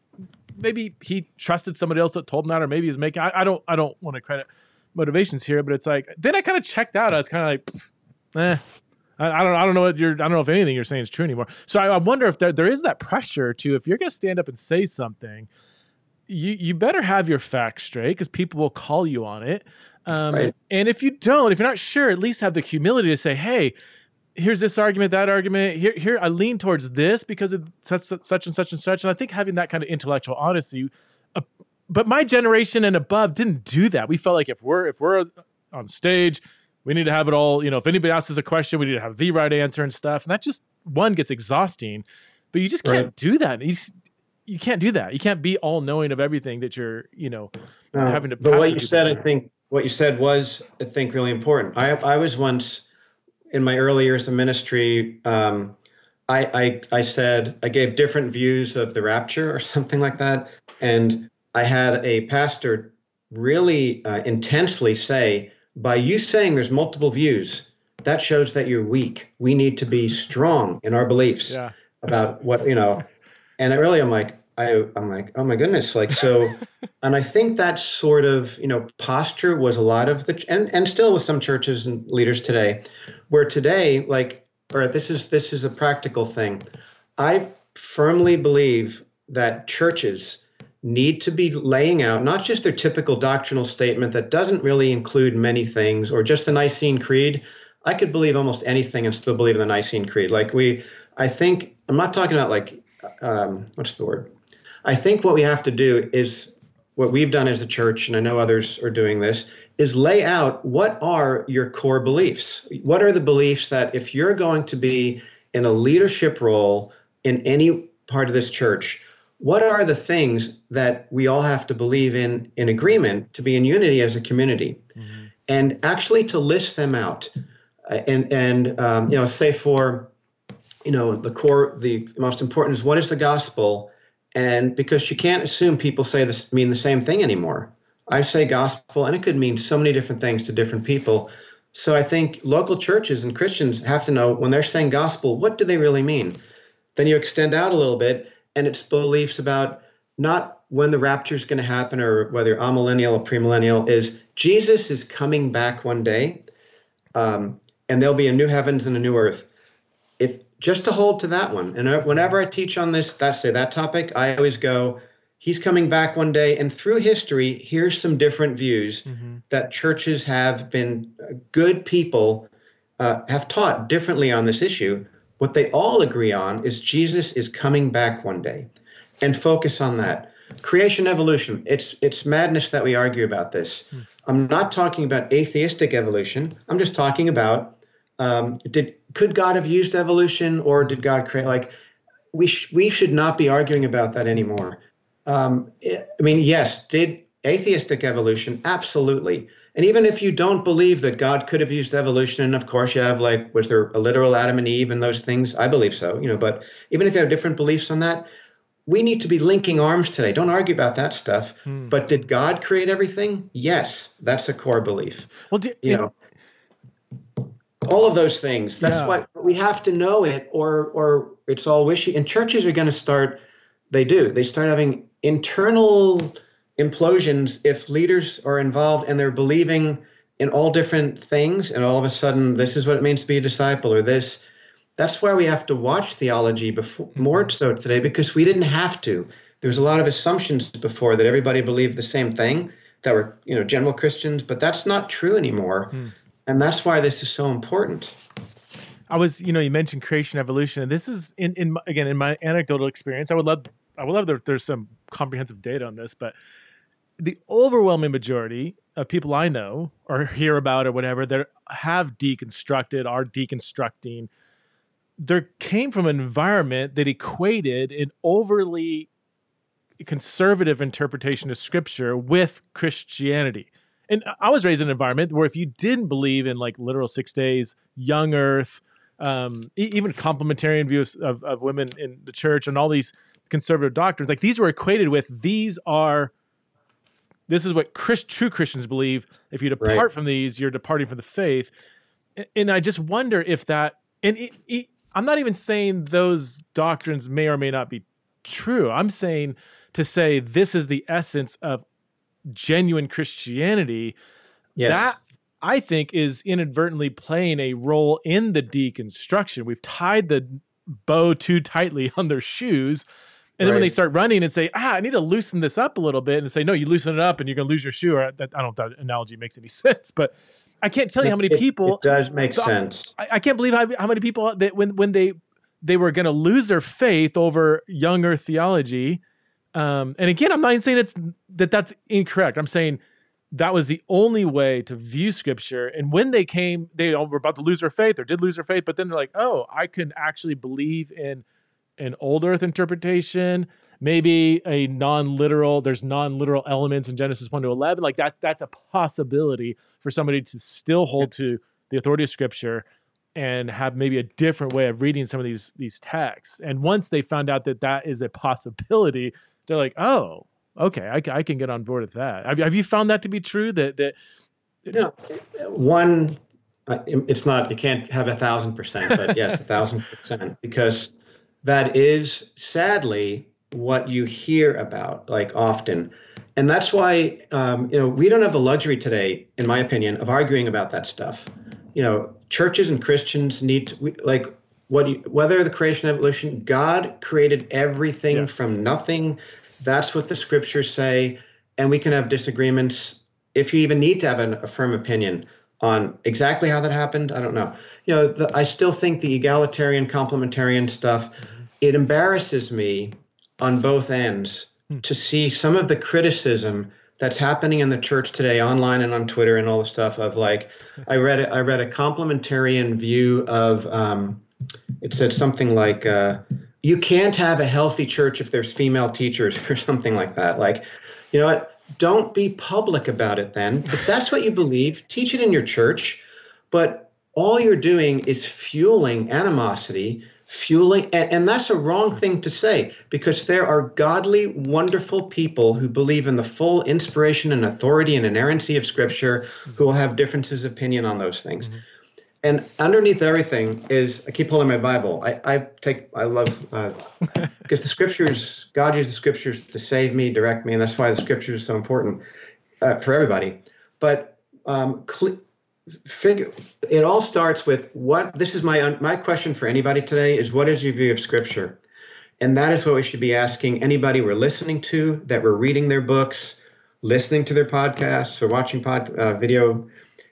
Maybe he trusted somebody else that told him that, or maybe he's making, I, I don't, I don't want to credit motivations here, but it's like, then I kind of checked out. I was kind of like, eh, I, I don't, I don't know what you're, I don't know if anything you're saying is true anymore. So I, I wonder if there, there is that pressure to, if you're going to stand up and say something, you, you better have your facts straight, because people will call you on it. Um, right. And if you don't, if you're not sure, at least have the humility to say, hey, here's this argument, that argument. Here, here I lean towards this because of such, such and such and such. And I think having that kind of intellectual honesty, uh, but my generation and above didn't do that. We felt like if we're if we're on stage, we need to have it all. You know, if anybody asks us a question, we need to have the right answer and stuff. And that just one gets exhausting. But you just can't right. do that. You just, you can't do that. You can't be all knowing of everything that you're, you know, no, having to. But what you said, I think what you said was, I think, really important. I I was once. In my early years of ministry, um, I, I I said I gave different views of the rapture or something like that, and I had a pastor really uh, intensely say, "By you saying there's multiple views, that shows that you're weak. We need to be strong in our beliefs yeah. about what you know." And I really, I'm like, I I'm like, oh my goodness, like so. And I think that sort of you know posture was a lot of the and and still with some churches and leaders today. Where today, like, or this is this is a practical thing. I firmly believe that churches need to be laying out not just their typical doctrinal statement that doesn't really include many things, or just the Nicene Creed. I could believe almost anything and still believe in the Nicene Creed. Like we, I think, I'm not talking about like, um, what's the word? I think what we have to do is what we've done as a church, and I know others are doing this, is lay out what are your core beliefs? What are the beliefs that if you're going to be in a leadership role in any part of this church, what are the things that we all have to believe in in agreement to be in unity as a community? Mm-hmm. And actually to list them out uh, and, and um, you know, say for, you know, the core, the most important is what is the gospel? And because you can't assume people say this mean the same thing anymore. I say gospel, and it could mean so many different things to different people. So I think local churches and Christians have to know when they're saying gospel, what do they really mean? Then you extend out a little bit, and it's beliefs about not when the rapture is going to happen or whether amillennial or premillennial, is Jesus is coming back one day, um, and there'll be a new heavens and a new earth. If just to hold to that one, and whenever I teach on this, that say that topic, I always go, he's coming back one day, and through history, here's some different views mm-hmm. that churches have been good people uh, have taught differently on this issue. What they all agree on is Jesus is coming back one day, and focus on that. Creation, evolution, it's it's madness that we argue about this. Mm. I'm not talking about atheistic evolution. I'm just talking about um, did could God have used evolution, or did God create? Like we sh- we should not be arguing about that anymore. Um, I mean, yes, did atheistic evolution? Absolutely. And even if you don't believe that God could have used evolution, and of course you have like, was there a literal Adam and Eve and those things? I believe so, you know, but even if you have different beliefs on that, we need to be linking arms today. Don't argue about that stuff. Hmm. But did God create everything? Yes, that's a core belief. Well, do, you know, all of those things. That's Yeah. why we have to know it, or or it's all wishy. And churches are going to start. They do. They start having internal implosions if leaders are involved and they're believing in all different things, and all of a sudden this is what it means to be a disciple, or this. That's why we have to watch theology before, more so today, because we didn't have to. There was a lot of assumptions before that everybody believed the same thing, that were, you know, general Christians, but that's not true anymore. Hmm. And that's why this is so important. I was, you know, you mentioned creation, evolution, and this is in, in again, in my anecdotal experience, I would love, I would love that there's some comprehensive data on this, but the overwhelming majority of people I know or hear about or whatever that have deconstructed, are deconstructing, there came from an environment that equated an overly conservative interpretation of Scripture with Christianity. And I was raised in an environment where if you didn't believe in like literal six days, young earth, um, e- even complementarian views of, of women in the church and all these conservative doctrines, like these were equated with, these are, this is what Christ, true Christians believe. If you depart right. from these, you're departing from the faith. And, and I just wonder if that, and it, it, I'm not even saying those doctrines may or may not be true. I'm saying to say this is the essence of genuine Christianity, yes. that I think is inadvertently playing a role in the deconstruction. We've tied the bow too tightly on their shoes. And then right. when they start running and say, ah, I need to loosen this up a little bit, and say, no, you loosen it up and you're going to lose your shoe. Or that, I don't know if that analogy makes any sense, but I can't tell you how many it, people. It does make so, sense. I, I can't believe how, how many people that when, when they, they were going to lose their faith over young earth theology. Um, and again, I'm not even saying it's that that's incorrect. I'm saying that was the only way to view Scripture. And when they came, they were about to lose their faith or did lose their faith, but then they're like, oh, I can actually believe in an old earth interpretation, maybe a non-literal, there's non-literal elements in Genesis one to eleven. Like that, that's a possibility for somebody to still hold to the authority of Scripture and have maybe a different way of reading some of these, these texts. And once they found out that that is a possibility, they're like, oh, okay, I, I can get on board with that. Have, have you found that to be true? That, that, no, one, uh, it's not, you can't have a thousand percent, but yes, a thousand percent, because that is sadly what you hear about, like often. And that's why, um, you know, we don't have the luxury today, in my opinion, of arguing about that stuff. You know, churches and Christians need to, we, like, what you, whether the creation, evolution, God created everything yeah. from nothing. That's what the Scriptures say. And we can have disagreements if you even need to have an, a firm opinion on exactly how that happened. I don't know. You know, the, I still think the egalitarian, complementarian stuff, mm-hmm. it embarrasses me on both ends mm-hmm. to see some of the criticism that's happening in the church today, online and on Twitter and all the stuff of like, I read a, I read a complementarian view of, um, it said something like, uh, you can't have a healthy church if there's female teachers or something like that. Like, you know what? Don't be public about it then. If that's what you believe, teach it in your church. But all you're doing is fueling animosity, fueling, and, and that's a wrong thing to say, because there are godly, wonderful people who believe in the full inspiration and authority and inerrancy of Scripture who will have differences of opinion on those things. Mm-hmm. And underneath everything is, I keep holding my Bible. I, I take, I love, uh, because the Scriptures, God used the Scriptures to save me, direct me, and that's why the Scriptures are so important uh, for everybody. But um, cl- figure, it all starts with what, this is my my question for anybody today is, what is your view of Scripture? And that is what we should be asking anybody we're listening to, that we're reading their books, listening to their podcasts, or watching pod, uh, video,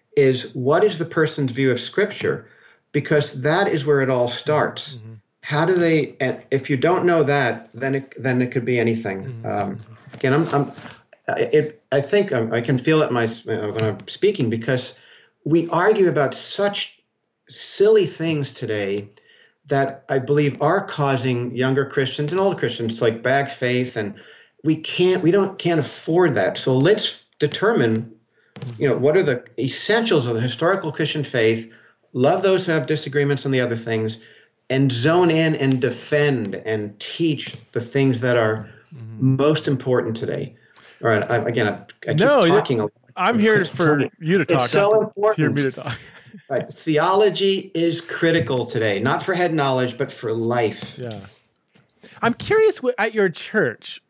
is what is the person's view of Scripture? Because that is where it all starts. Mm-hmm. How do they, and if you don't know that, then it, then it could be anything. Mm-hmm. Um, again, I'm, I'm it, I think I'm, I can feel it in my, when I'm speaking, because we argue about such silly things today that I believe are causing younger Christians and older Christians to like bag faith, and we can't, we don't, can't afford that. So let's determine, you know, what are the essentials of the historical Christian faith, love those who have disagreements on the other things, and zone in and defend and teach the things that are mm-hmm. most important today. All right. I, again, I, I keep no, talking. I'm here for you to talk. It's so important. To hear me to talk. Right. Theology is critical today, not for head knowledge, but for life. Yeah. I'm curious, at your church,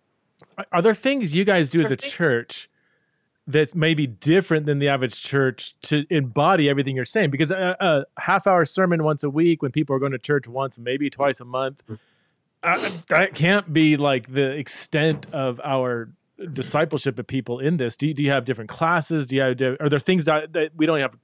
are there things you guys do as a church that's maybe different than the average church to embody everything you're saying? Because a, a half hour sermon once a week when people are going to church once, maybe twice a month, uh, that can't be like the extent of our discipleship of people in this. Do you, do you have different classes? Do you have, are there things that, that we don't have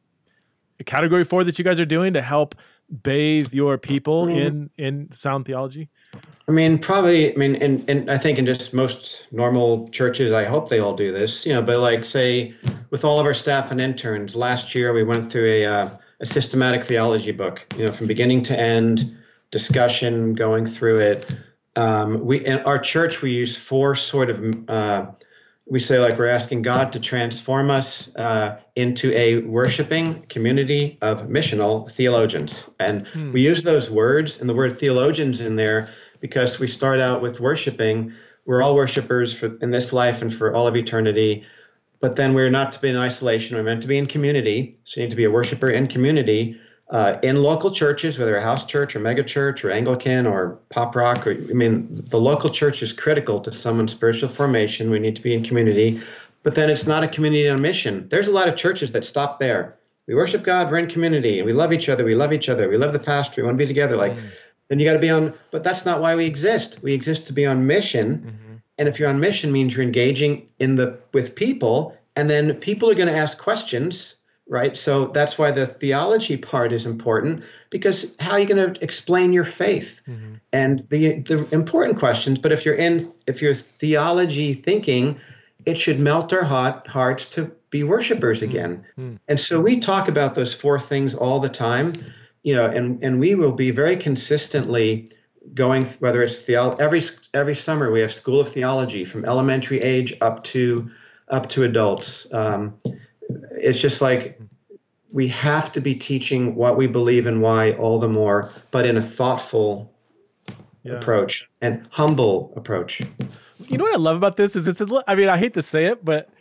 a category for that you guys are doing to help bathe your people mm. in, in sound theology? I mean, probably, I mean, and, and I think in just most normal churches, I hope they all do this, you know, but like say with all of our staff and interns, last year we went through a, uh, a systematic theology book, you know, from beginning to end, discussion, going through it. Um, we, in our church, we use four sort of, uh, we say like we're asking God to transform us uh, into a worshiping community of missional theologians. And hmm. we use those words and the word theologians in there because we start out with worshiping. We're all worshipers for in this life and for all of eternity. But then we're not to be in isolation. We're meant to be in community. So you need to be a worshiper in community, uh, in local churches, whether a house church or mega church or Anglican or pop rock. Or, I mean, the local church is critical to someone's spiritual formation. We need to be in community. But then it's not a community on mission. There's a lot of churches that stop there. We worship God. We're in community. And we love each other. We love each other. We love the pastor. We want to be together. Like, mm. then you got to be on. But that's not why we exist. We exist to be on mission. Mm-hmm. And if you're on mission, means you're engaging in the with people. And then people are going to ask questions. Right. So that's why the theology part is important, because how are you going to explain your faith mm-hmm. and the the important questions? But if you're in if you're theology thinking, it should melt our hot hearts to be worshipers again. Mm-hmm. And so we talk about those four things all the time, you know, and, and we will be very consistently going, whether it's theology, every every summer we have School of Theology from elementary age up to up to adults. Um, It's just like we have to be teaching what we believe and why all the more, but in a thoughtful yeah. approach and humble approach. You know what I love about this is it's, a, I mean, I hate to say it, but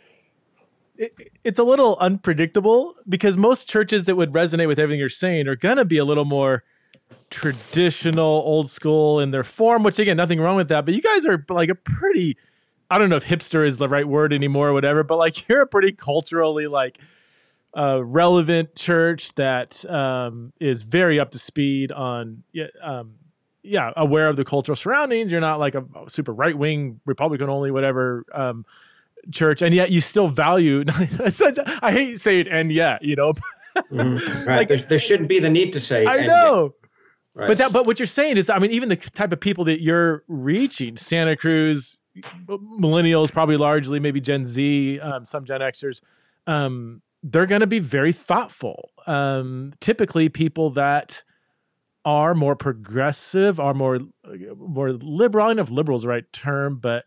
it, it's a little unpredictable because most churches that would resonate with everything you're saying are going to be a little more traditional, old school in their form, which again, nothing wrong with that. But you guys are like a pretty, I don't know if hipster is the right word anymore or whatever, but like you're a pretty culturally like uh, relevant church that um, is very up to speed on, um, yeah, aware of the cultural surroundings. You're not like a super right wing Republican only, whatever um, church. And yet you still value, I hate saying and yet, you know, mm-hmm. right. like, there, there shouldn't be the need to say, I know. Right. But that, but what you're saying is, I mean, even the type of people that you're reaching, Santa Cruz, millennials, probably largely, maybe Gen Z, um, some Gen Xers, um, they're going to be very thoughtful. Um, typically, people that are more progressive, are more more liberal. I don't know if liberal is the right term, but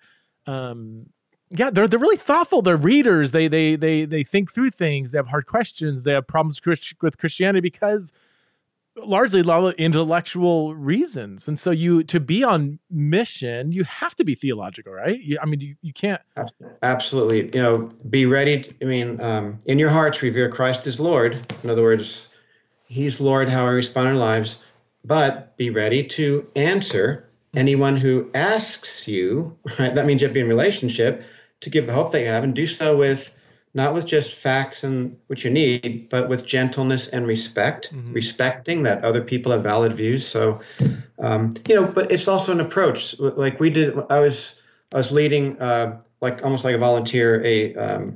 um, yeah, they're they're really thoughtful. They're readers. They they they they think through things. They have hard questions. They have problems with Christianity because largely a lot of intellectual reasons. And so you, to be on mission, you have to be theological, right? You, I mean, you, you can't. Absolutely. You know, be ready. To, I mean, um, in your hearts, revere Christ as Lord. In other words, he's Lord, how we respond in our lives, but be ready to answer anyone who asks you, right? That means you have to be in relationship to give the hope that you have and do so with not with just facts and what you need, but with gentleness and respect, mm-hmm. respecting that other people have valid views. So, um, you know, but it's also an approach. Like we did, I was, I was leading, uh, like almost like a volunteer, a, um,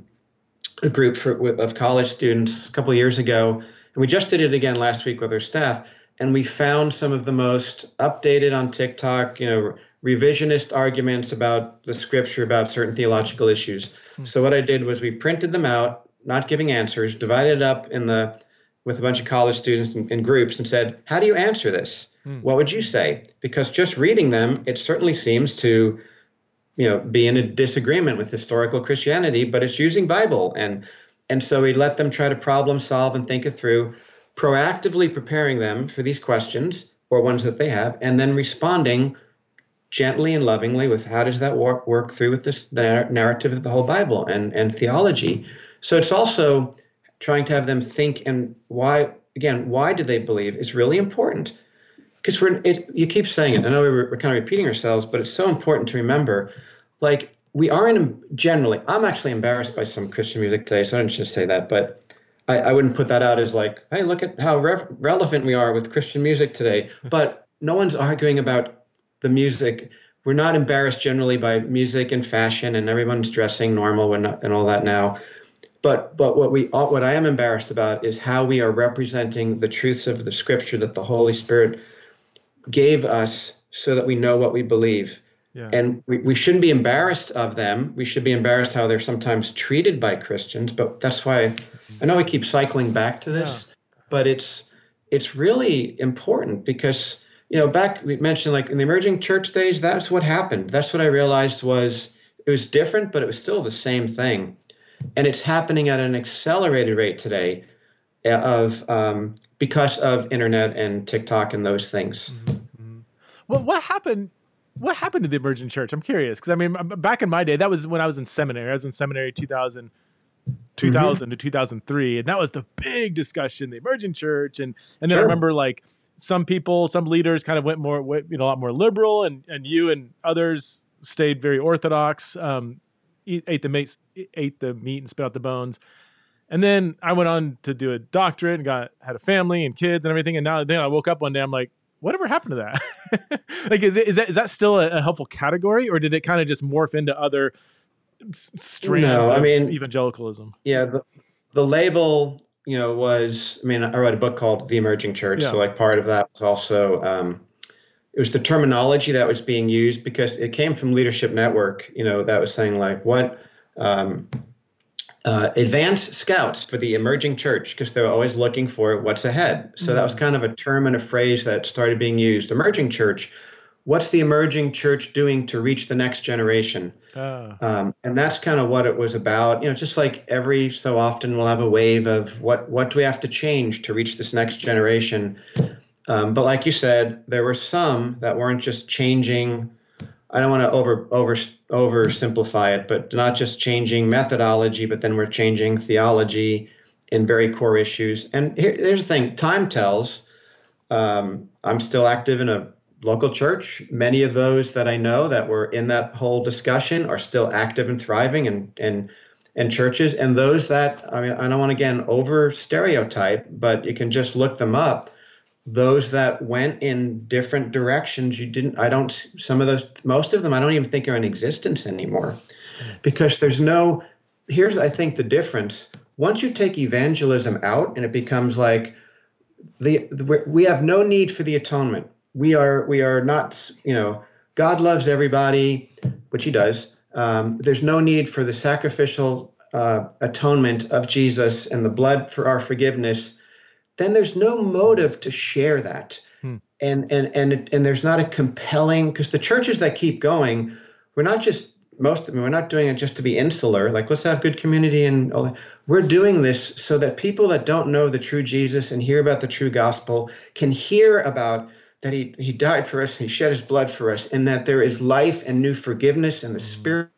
a group for, of college students a couple of years ago. And we just did it again last week with our staff. And we found some of the most updated on TikTok, you know, revisionist arguments about the scripture, about certain theological issues. Mm-hmm. So what I did was we printed them out, not giving answers, divided up in the with a bunch of college students in, in groups and said, how do you answer this? Mm-hmm. What would you say? Because just reading them, it certainly seems to, you know, be in a disagreement with historical Christianity, but it's using Bible. And, and so we let them try to problem solve and think it through, proactively preparing them for these questions or ones that they have, and then responding gently and lovingly with how does that work work through with this the narrative of the whole Bible and, and theology. So it's also trying to have them think and why, again, why do they believe is really important. Because we're, it, you keep saying it. I know we're, we're kind of repeating ourselves, but it's so important to remember, like, we aren't generally, I'm actually embarrassed by some Christian music today, so I didn't just say that, but I, I wouldn't put that out as like, hey, look at how re- relevant we are with Christian music today. But no one's arguing about the music. We're not embarrassed generally by music and fashion, and everyone's dressing normal and, and all that now. But but what we what I am embarrassed about is how we are representing the truths of the Scripture that the Holy Spirit gave us so that we know what we believe. Yeah. And we, we shouldn't be embarrassed of them. We should be embarrassed how they're sometimes treated by Christians. But that's why I know we keep cycling back to this, yeah. but it's it's really important because, you know, back we mentioned like in the emerging church days, that's what happened. That's what I realized was it was different, but it was still the same thing. And it's happening at an accelerated rate today of um, because of internet and TikTok and those things. Mm-hmm. Well, what happened? What happened to the emergent church? I'm curious because I mean, back in my day, that was when I was in seminary. I was in seminary two thousand, two thousand mm-hmm. to two thousand three, and that was the big discussion, the emergent church. And and then sure. I remember like some people, some leaders, kind of went more, you know, a lot more liberal, and and you and others stayed very orthodox. Um, eat, ate the meat, ate the meat and spit out the bones. And then I went on to do a doctorate and got had a family and kids and everything. And now then I woke up one day, I'm like, whatever happened to that? Like, is, it, is that is that still a, a helpful category, or did it kind of just morph into other s- strands no, of I mean, evangelicalism? Yeah, the, the label, you know, was, I mean, I wrote a book called The Emerging Church. Yeah. So like part of that was also, um, it was the terminology that was being used because it came from Leadership Network, you know, that was saying like what, um, Uh, advanced scouts for the emerging church, because they're always looking for what's ahead. So mm-hmm. that was kind of a term and a phrase that started being used. Emerging church, what's the emerging church doing to reach the next generation? Uh. Um, and that's kind of what it was about. You know, just like every so often we'll have a wave of what what do we have to change to reach this next generation? Um, but like you said, there were some that weren't just changing. I don't want to over over oversimplify it, but not just changing methodology, but then we're changing theology in very core issues. And here, here's the thing: time tells. Um, I'm still active in a local church. Many of those that I know that were in that whole discussion are still active and thriving in in, in churches. And those that I mean, I don't want to again over stereotype, but you can just look them up. Those that went in different directions, you didn't, I don't, some of those, most of them, I don't even think are in existence anymore because there's no, here's, I think the difference. Once you take evangelism out and it becomes like the, the we have no need for the atonement. We are, we are not, you know, God loves everybody, which he does. Um, there's no need for the sacrificial uh, atonement of Jesus and the blood for our forgiveness. Then there's no motive to share that. Hmm. And and and and there's not a compelling, because the churches that keep going, we're not just, most of them, we're not doing it just to be insular, like let's have good community and all that. We're doing this so that people that don't know the true Jesus and hear about the true gospel can hear about that he, he died for us, he shed his blood for us, and that there is life and new forgiveness in the hmm. Spirit,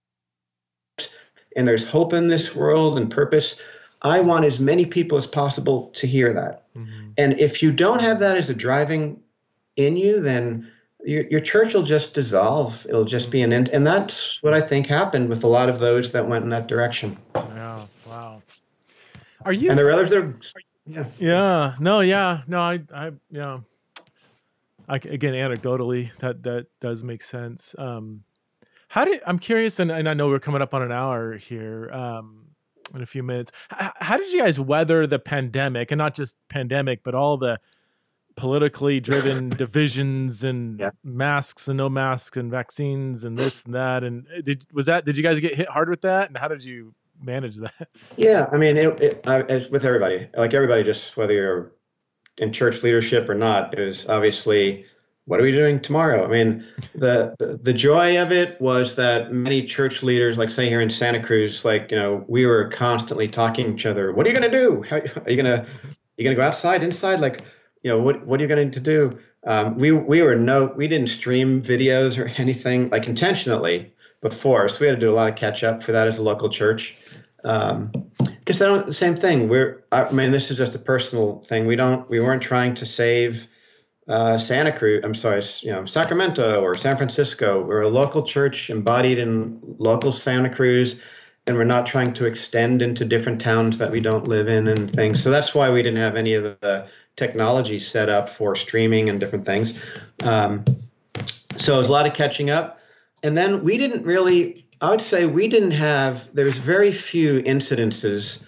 and there's hope in this world and purpose. I want as many people as possible to hear that. Mm-hmm. And if you don't have that as a driving in you, then your, your church will just dissolve. It'll just mm-hmm. be an end. And that's what I think happened with a lot of those that went in that direction. Yeah. Wow. Are you? And there are others that are, yeah. Yeah. No, yeah. No, I, I, yeah. I, again, anecdotally, that, that does make sense. Um, how did, I'm curious, and, and I know we're coming up on an hour here, um, in a few minutes. How, how did you guys weather the pandemic, and not just pandemic, but all the politically driven divisions and yeah. masks and no masks and vaccines and this and that? And did, was that, did you guys get hit hard with that? And how did you manage that? Yeah. I mean, it, it, uh, as with everybody, like everybody, just whether you're in church leadership or not, it was obviously, what are we doing tomorrow? I mean, the the joy of it was that many church leaders, like say here in Santa Cruz, like, you know, we were constantly talking to each other. What are you going to do? How, are you going to, you going to go outside, inside? Like, you know, what what are you going to do? Um, we we were no, we didn't stream videos or anything like intentionally before, so we had to do a lot of catch up for that as a local church. Um, Because I don't, the same thing. We're, I mean, this is just a personal thing. We don't, we weren't trying to save uh, Santa Cruz. I'm sorry, you know, Sacramento or San Francisco. We're a local church embodied in local Santa Cruz, and we're not trying to extend into different towns that we don't live in and things. So that's why we didn't have any of the technology set up for streaming and different things. Um, so it was a lot of catching up. And then we didn't really, I would say we didn't have, there was very few incidences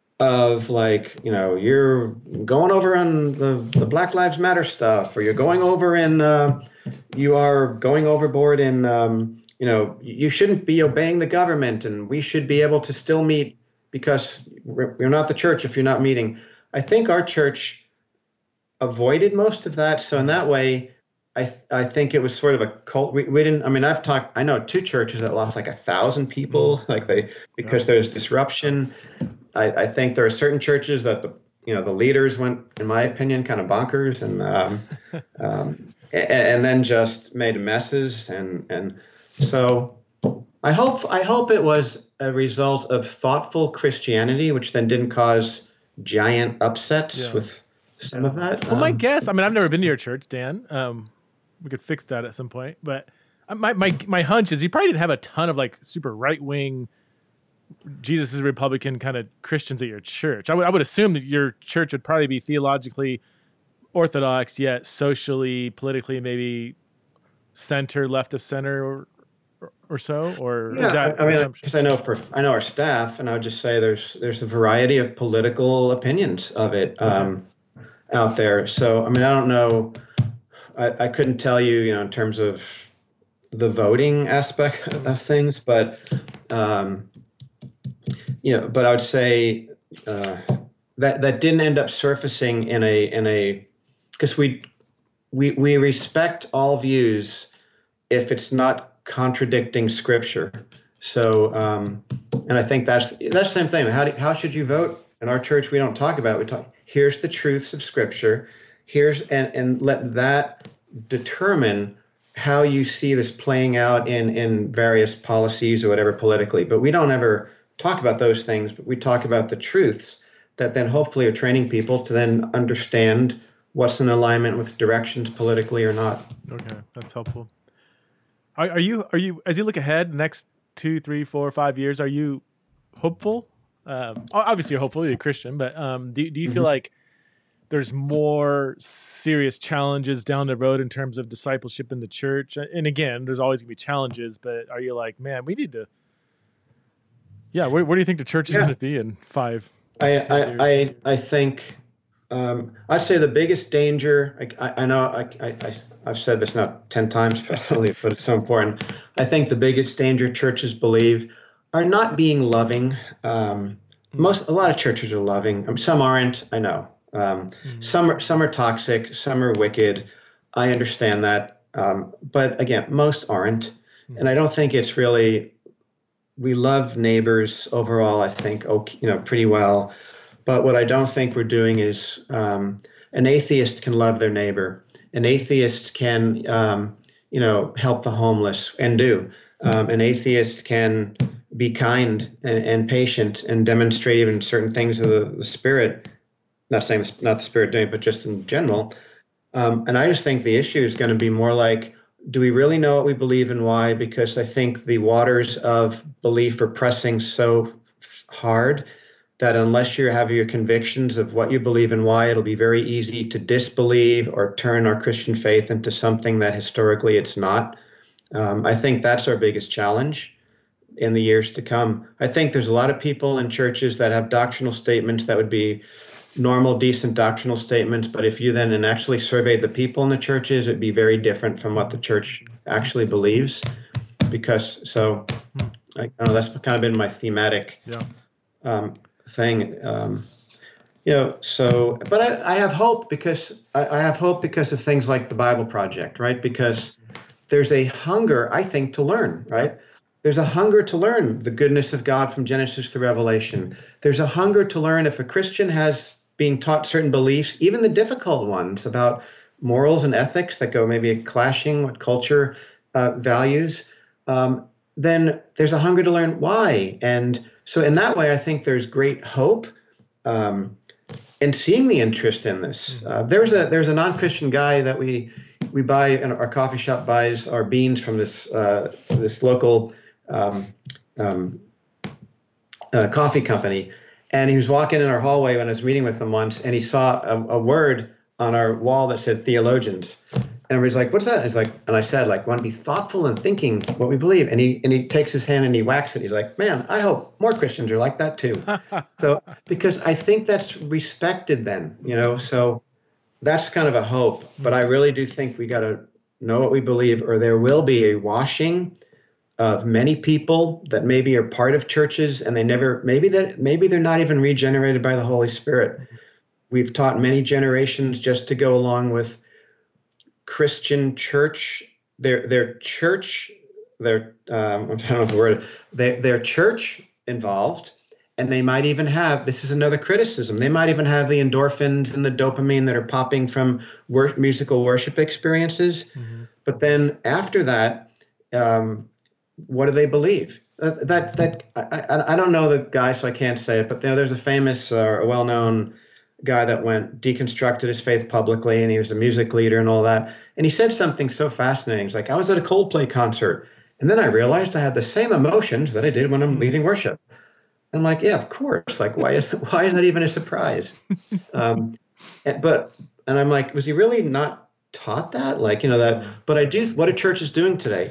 of like, you know, you're going over on the, the Black Lives Matter stuff, or you're going over in, uh, you are going overboard in, um, you know, you shouldn't be obeying the government and we should be able to still meet because we're, we're not the church if you're not meeting. I think our church avoided most of that. So in that way, I th- I think it was sort of a cult. We, we didn't, I mean, I've talked, I know two churches that lost like a thousand people, like they, because there's disruption. I, I think there are certain churches that the, you know, the leaders went, in my opinion, kind of bonkers and, um, um, and, and then just made messes. And, and so I hope, I hope it was a result of thoughtful Christianity, which then didn't cause giant upsets yeah. with some of that. Well, um, my guess, I mean, I've never been to your church, Dan. Um, we could fix that at some point, but my, my, my hunch is you probably didn't have a ton of like super right wing, Jesus is Republican kind of Christians at your church. I would, I would assume that your church would probably be theologically orthodox, yet socially, politically, maybe center, left of center or, or, or so, or yeah, is that I mean, assumption? Because I know for, I know our staff, and I would just say there's, there's a variety of political opinions of it. Okay. Um, out there. So, I mean, I don't know, I, I couldn't tell you, you know, in terms of the voting aspect of things, but, um, you know, but I would say uh, that that didn't end up surfacing in a, in a, because we, we, we respect all views if it's not contradicting scripture. So, um, and I think that's, that's the same thing. How do, how should you vote? In our church, we don't talk about it. We talk, here's the truths of Scripture. Here's and, and let that determine how you see this playing out in, in various policies or whatever politically. But we don't ever talk about those things, but we talk about the truths that then hopefully are training people to then understand what's in alignment with directions politically or not. Okay, that's helpful. Are, are you are you as you look ahead next two, three, four, five years? Are you hopeful? Um, obviously, you're hopeful, you're a Christian, but um, do, do you mm-hmm. feel like there's more serious challenges down the road in terms of discipleship in the church? And again, there's always going to be challenges, but are you like, man, we need to, yeah, where, where do you think the church is yeah. going to be in five I, I, I, I think, um, I'd say the biggest danger, I, I, I know I, I, I, I've said this now ten times, probably, but it's so important. I think the biggest danger churches believe are not being loving. Um, most, a lot of churches are loving. I mean, some aren't, I know. Um, mm-hmm. Some are, some are toxic, some are wicked. I understand that. Um, but again, most aren't. Mm-hmm. And I don't think it's really, we love neighbors overall, I think, okay, you know, pretty well. But what I don't think we're doing is, um, an atheist can love their neighbor. An atheist can, um, you know, help the homeless and do. Um, an atheist can be kind and, and patient and demonstrate even certain things of the, the Spirit. Not saying it's not the Spirit doing it, but just in general. Um, and I just think the issue is going to be more like, do we really know what we believe and why? Because I think the waters of belief are pressing so hard that unless you have your convictions of what you believe and why, it'll be very easy to disbelieve or turn our Christian faith into something that historically it's not. Um, I think that's our biggest challenge in the years to come. I think there's a lot of people in churches that have doctrinal statements that would be normal, decent doctrinal statements, but if you then and actually surveyed the people in the churches, it'd be very different from what the church actually believes. Because, so, I, I don't know, that's kind of been my thematic yeah. um, thing. Um, you know, so, but I, I have hope because, I, I have hope because of things like the Bible Project, right? Because there's a hunger, I think, to learn, right? There's a hunger to learn the goodness of God from Genesis to Revelation. There's a hunger to learn if a Christian has being taught certain beliefs, even the difficult ones about morals and ethics that go maybe clashing with culture uh, values, um, then there's a hunger to learn why. And So in that way, I think there's great hope um, in seeing the interest in this. Uh, there's a there's a non-Christian guy that we we buy, and our coffee shop buys our beans from this uh, this local um, um, uh, coffee company. And he was walking in our hallway when I was meeting with him once, and he saw a, a word on our wall that said theologians. And everybody's like, what's that? And he's like, and I said, like, want to be thoughtful and thinking what we believe. And he and he takes his hand and he whacks it. He's like, man, I hope more Christians are like that too. So, because I think that's respected then, you know, so that's kind of a hope. But I really do think we got to know what we believe, or there will be a washing of many people that maybe are part of churches and they never, maybe that maybe they're not even regenerated by the Holy Spirit. We've taught many generations just to go along with Christian church, their their church, their um, I don't know the word, their their church involved, and they might even have, this is another criticism, they might even have the endorphins and the dopamine that are popping from work, musical worship experiences. Mm-hmm. But then after that, um, what do they believe? Uh, that that I, I I don't know the guy, so I can't say it. But you know, there's a famous, uh, well-known guy that went deconstructed his faith publicly, and he was a music leader and all that. And he said something so fascinating. He's like, I was at a Coldplay concert, and then I realized I had the same emotions that I did when I'm leading worship. I'm like, yeah, of course. Like, why is why is that even a surprise? um, and, but and I'm like, was he really not taught that? Like, you know that. But I do. What a church is doing today.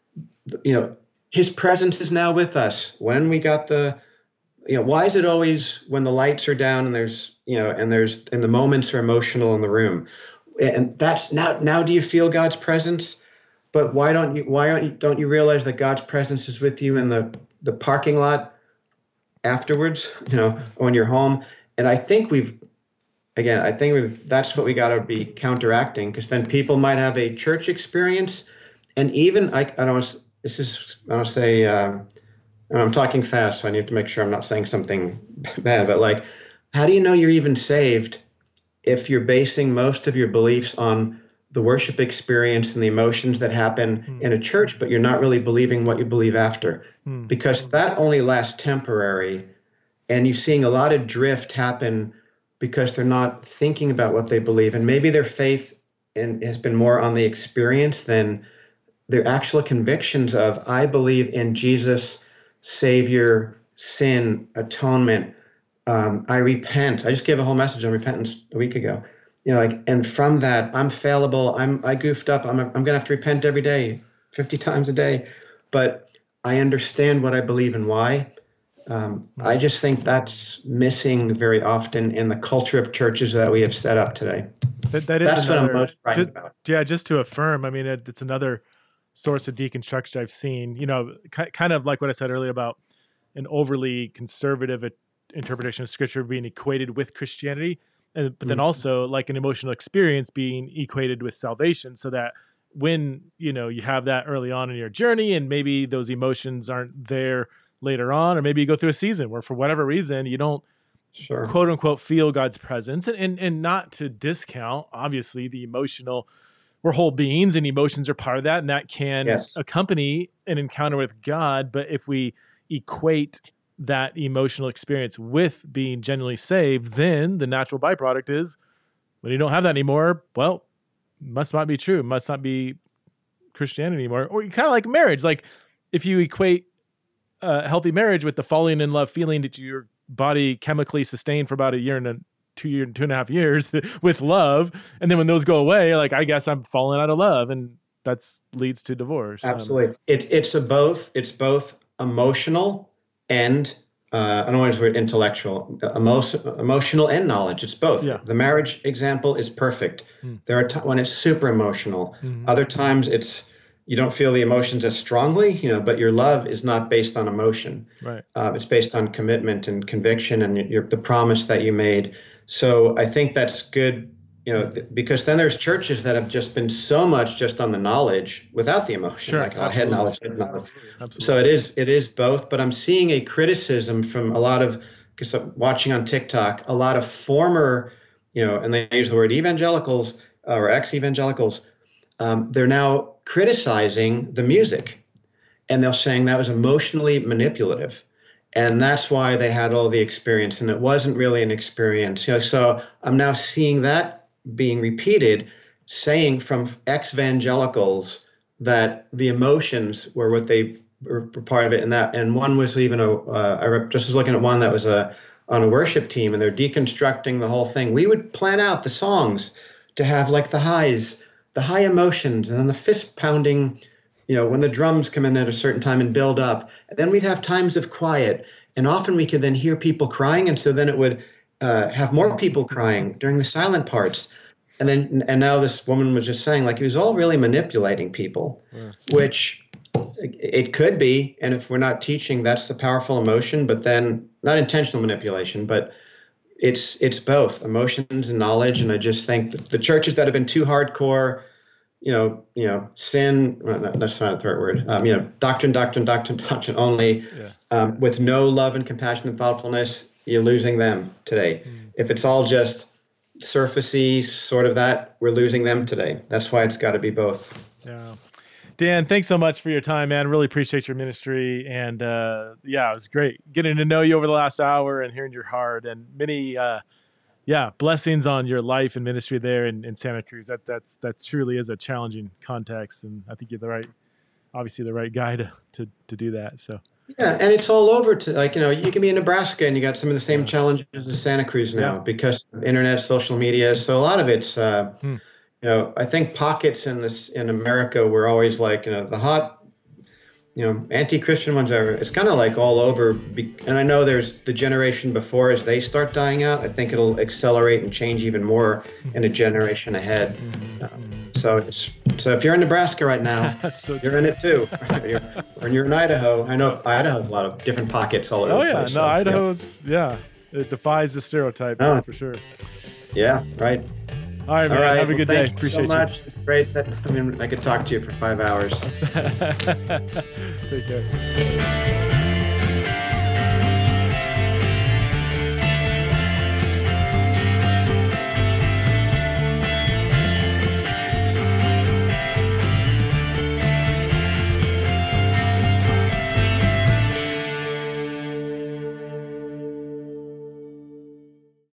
You know, his presence is now with us. When we got the, you know, why is it always when the lights are down and there's, you know, and there's, and the moments are emotional in the room, and that's now, now do you feel God's presence? But why don't you, why aren't you, don't you realize that God's presence is with you in the, the parking lot afterwards, you know, or when you're home? And I think we've, again, I think we've, that's what we got to be counteracting, because then people might have a church experience. And even, I, I don't, this is, I don't say, uh, I'm talking fast, so I need to make sure I'm not saying something bad, but like, how do you know you're even saved if you're basing most of your beliefs on the worship experience and the emotions that happen mm. in a church, but you're not really believing what you believe after? Mm. Because that only lasts temporary, and you're seeing a lot of drift happen because they're not thinking about what they believe. And maybe their faith in, has been more on the experience than their actual convictions of, I believe in Jesus, Savior, sin, atonement. Um, I repent. I just gave a whole message on repentance a week ago. You know, like, and from that, I'm fallible. I'm I goofed up. I'm I'm going to have to repent every day, fifty times a day. But I understand what I believe and why. Um, I just think that's missing very often in the culture of churches that we have set up today. That, that is that's another, what I'm most frightened just, about. Yeah, just to affirm, I mean, it, it's another source of deconstruction I've seen, you know, kind of like what I said earlier about an overly conservative interpretation of scripture being equated with Christianity, and but then mm-hmm. also like an emotional experience being equated with salvation, so that when, you know, you have that early on in your journey and maybe those emotions aren't there later on, or maybe you go through a season where for whatever reason you don't sure. quote unquote feel God's presence, and, and, and not to discount, obviously, the emotional, we're whole beings and emotions are part of that, and that can yes. accompany an encounter with God. But if we equate that emotional experience with being genuinely saved, then the natural byproduct is when you don't have that anymore, well, must not be true, must not be Christianity anymore. Or kind of like marriage. Like if you equate a healthy marriage with the falling in love feeling that your body chemically sustained for about a year and a two year, two and a half years with love. And then when those go away, you're like, I guess I'm falling out of love. And that's leads to divorce. Absolutely. Um, it, it's a both, it's both emotional and uh, I don't want to use the word intellectual, emotion, emotional and knowledge. It's both. Yeah. The marriage example is perfect. Mm. There are times when it's super emotional. Mm-hmm. Other times it's, you don't feel the emotions as strongly, you know, but your love is not based on emotion. Right. Uh, it's based on commitment and conviction and your, the promise that you made. So I think that's good, you know, th- because then there's churches that have just been so much just on the knowledge without the emotion. Sure, like, oh, I had knowledge, I had knowledge. Absolutely. So it is, it is both, but I'm seeing a criticism from a lot of, because I'm watching on TikTok, a lot of former, you know, and they use the word evangelicals uh, or ex-evangelicals. Um, they're now criticizing the music, and they're saying that was emotionally manipulative. And that's why they had all the experience, and it wasn't really an experience. You know, so I'm now seeing that being repeated, saying from ex-evangelicals that the emotions were what they were part of it, and that, and one was even a. Uh, I just was looking at one that was a on a worship team, and they're deconstructing the whole thing. We would plan out the songs to have like the highs, the high emotions, and then the fist pounding. You know, when the drums come in at a certain time and build up, and then we'd have times of quiet, and often we could then hear people crying, and so then it would uh, have more people crying during the silent parts, and then and now this woman was just saying like he was all really manipulating people, yeah. Which it could be, and if we're not teaching, that's the powerful emotion, but then not intentional manipulation, but it's it's both emotions and knowledge, and I just think that the churches that have been too hardcore. You know, you know, sin. Well, that's not the right word. Um, you know, doctrine, doctrine, doctrine, doctrine only. Yeah. Um, with no love and compassion and thoughtfulness, you're losing them today. Mm. If it's all just surfacey, sort of that, we're losing them today. That's why it's got to be both. Yeah, Dan, thanks so much for your time, man. Really appreciate your ministry, and uh, yeah, it was great getting to know you over the last hour and hearing your heart, and many. Uh, Yeah, blessings on your life and ministry there in, in Santa Cruz. That that's that truly is a challenging context, and I think you're the right, obviously the right guy to to, to do that. So yeah, and it's all over. To like you know, you can be in Nebraska and you got some of the same challenges as Santa Cruz now yeah. because of internet, social media. So a lot of it's, uh, hmm. you know, I think pockets in this in America were always like you know the hot. You know, anti-Christian ones are, it's kind of like all over. And I know there's the generation before as they start dying out, I think it'll accelerate and change even more in a generation ahead. Uh, so it's, so if you're in Nebraska right now, so you're in it too. you're, or you're in Idaho. I know Idaho has a lot of different pockets all over oh, the yeah. place. No, so, Idaho's, yeah. yeah, it defies the stereotype oh. for sure. Yeah, right. All right, man. All right. Have a good well, day. Appreciate you so much. You. It's great that I mean I could talk to you for five hours. Take care.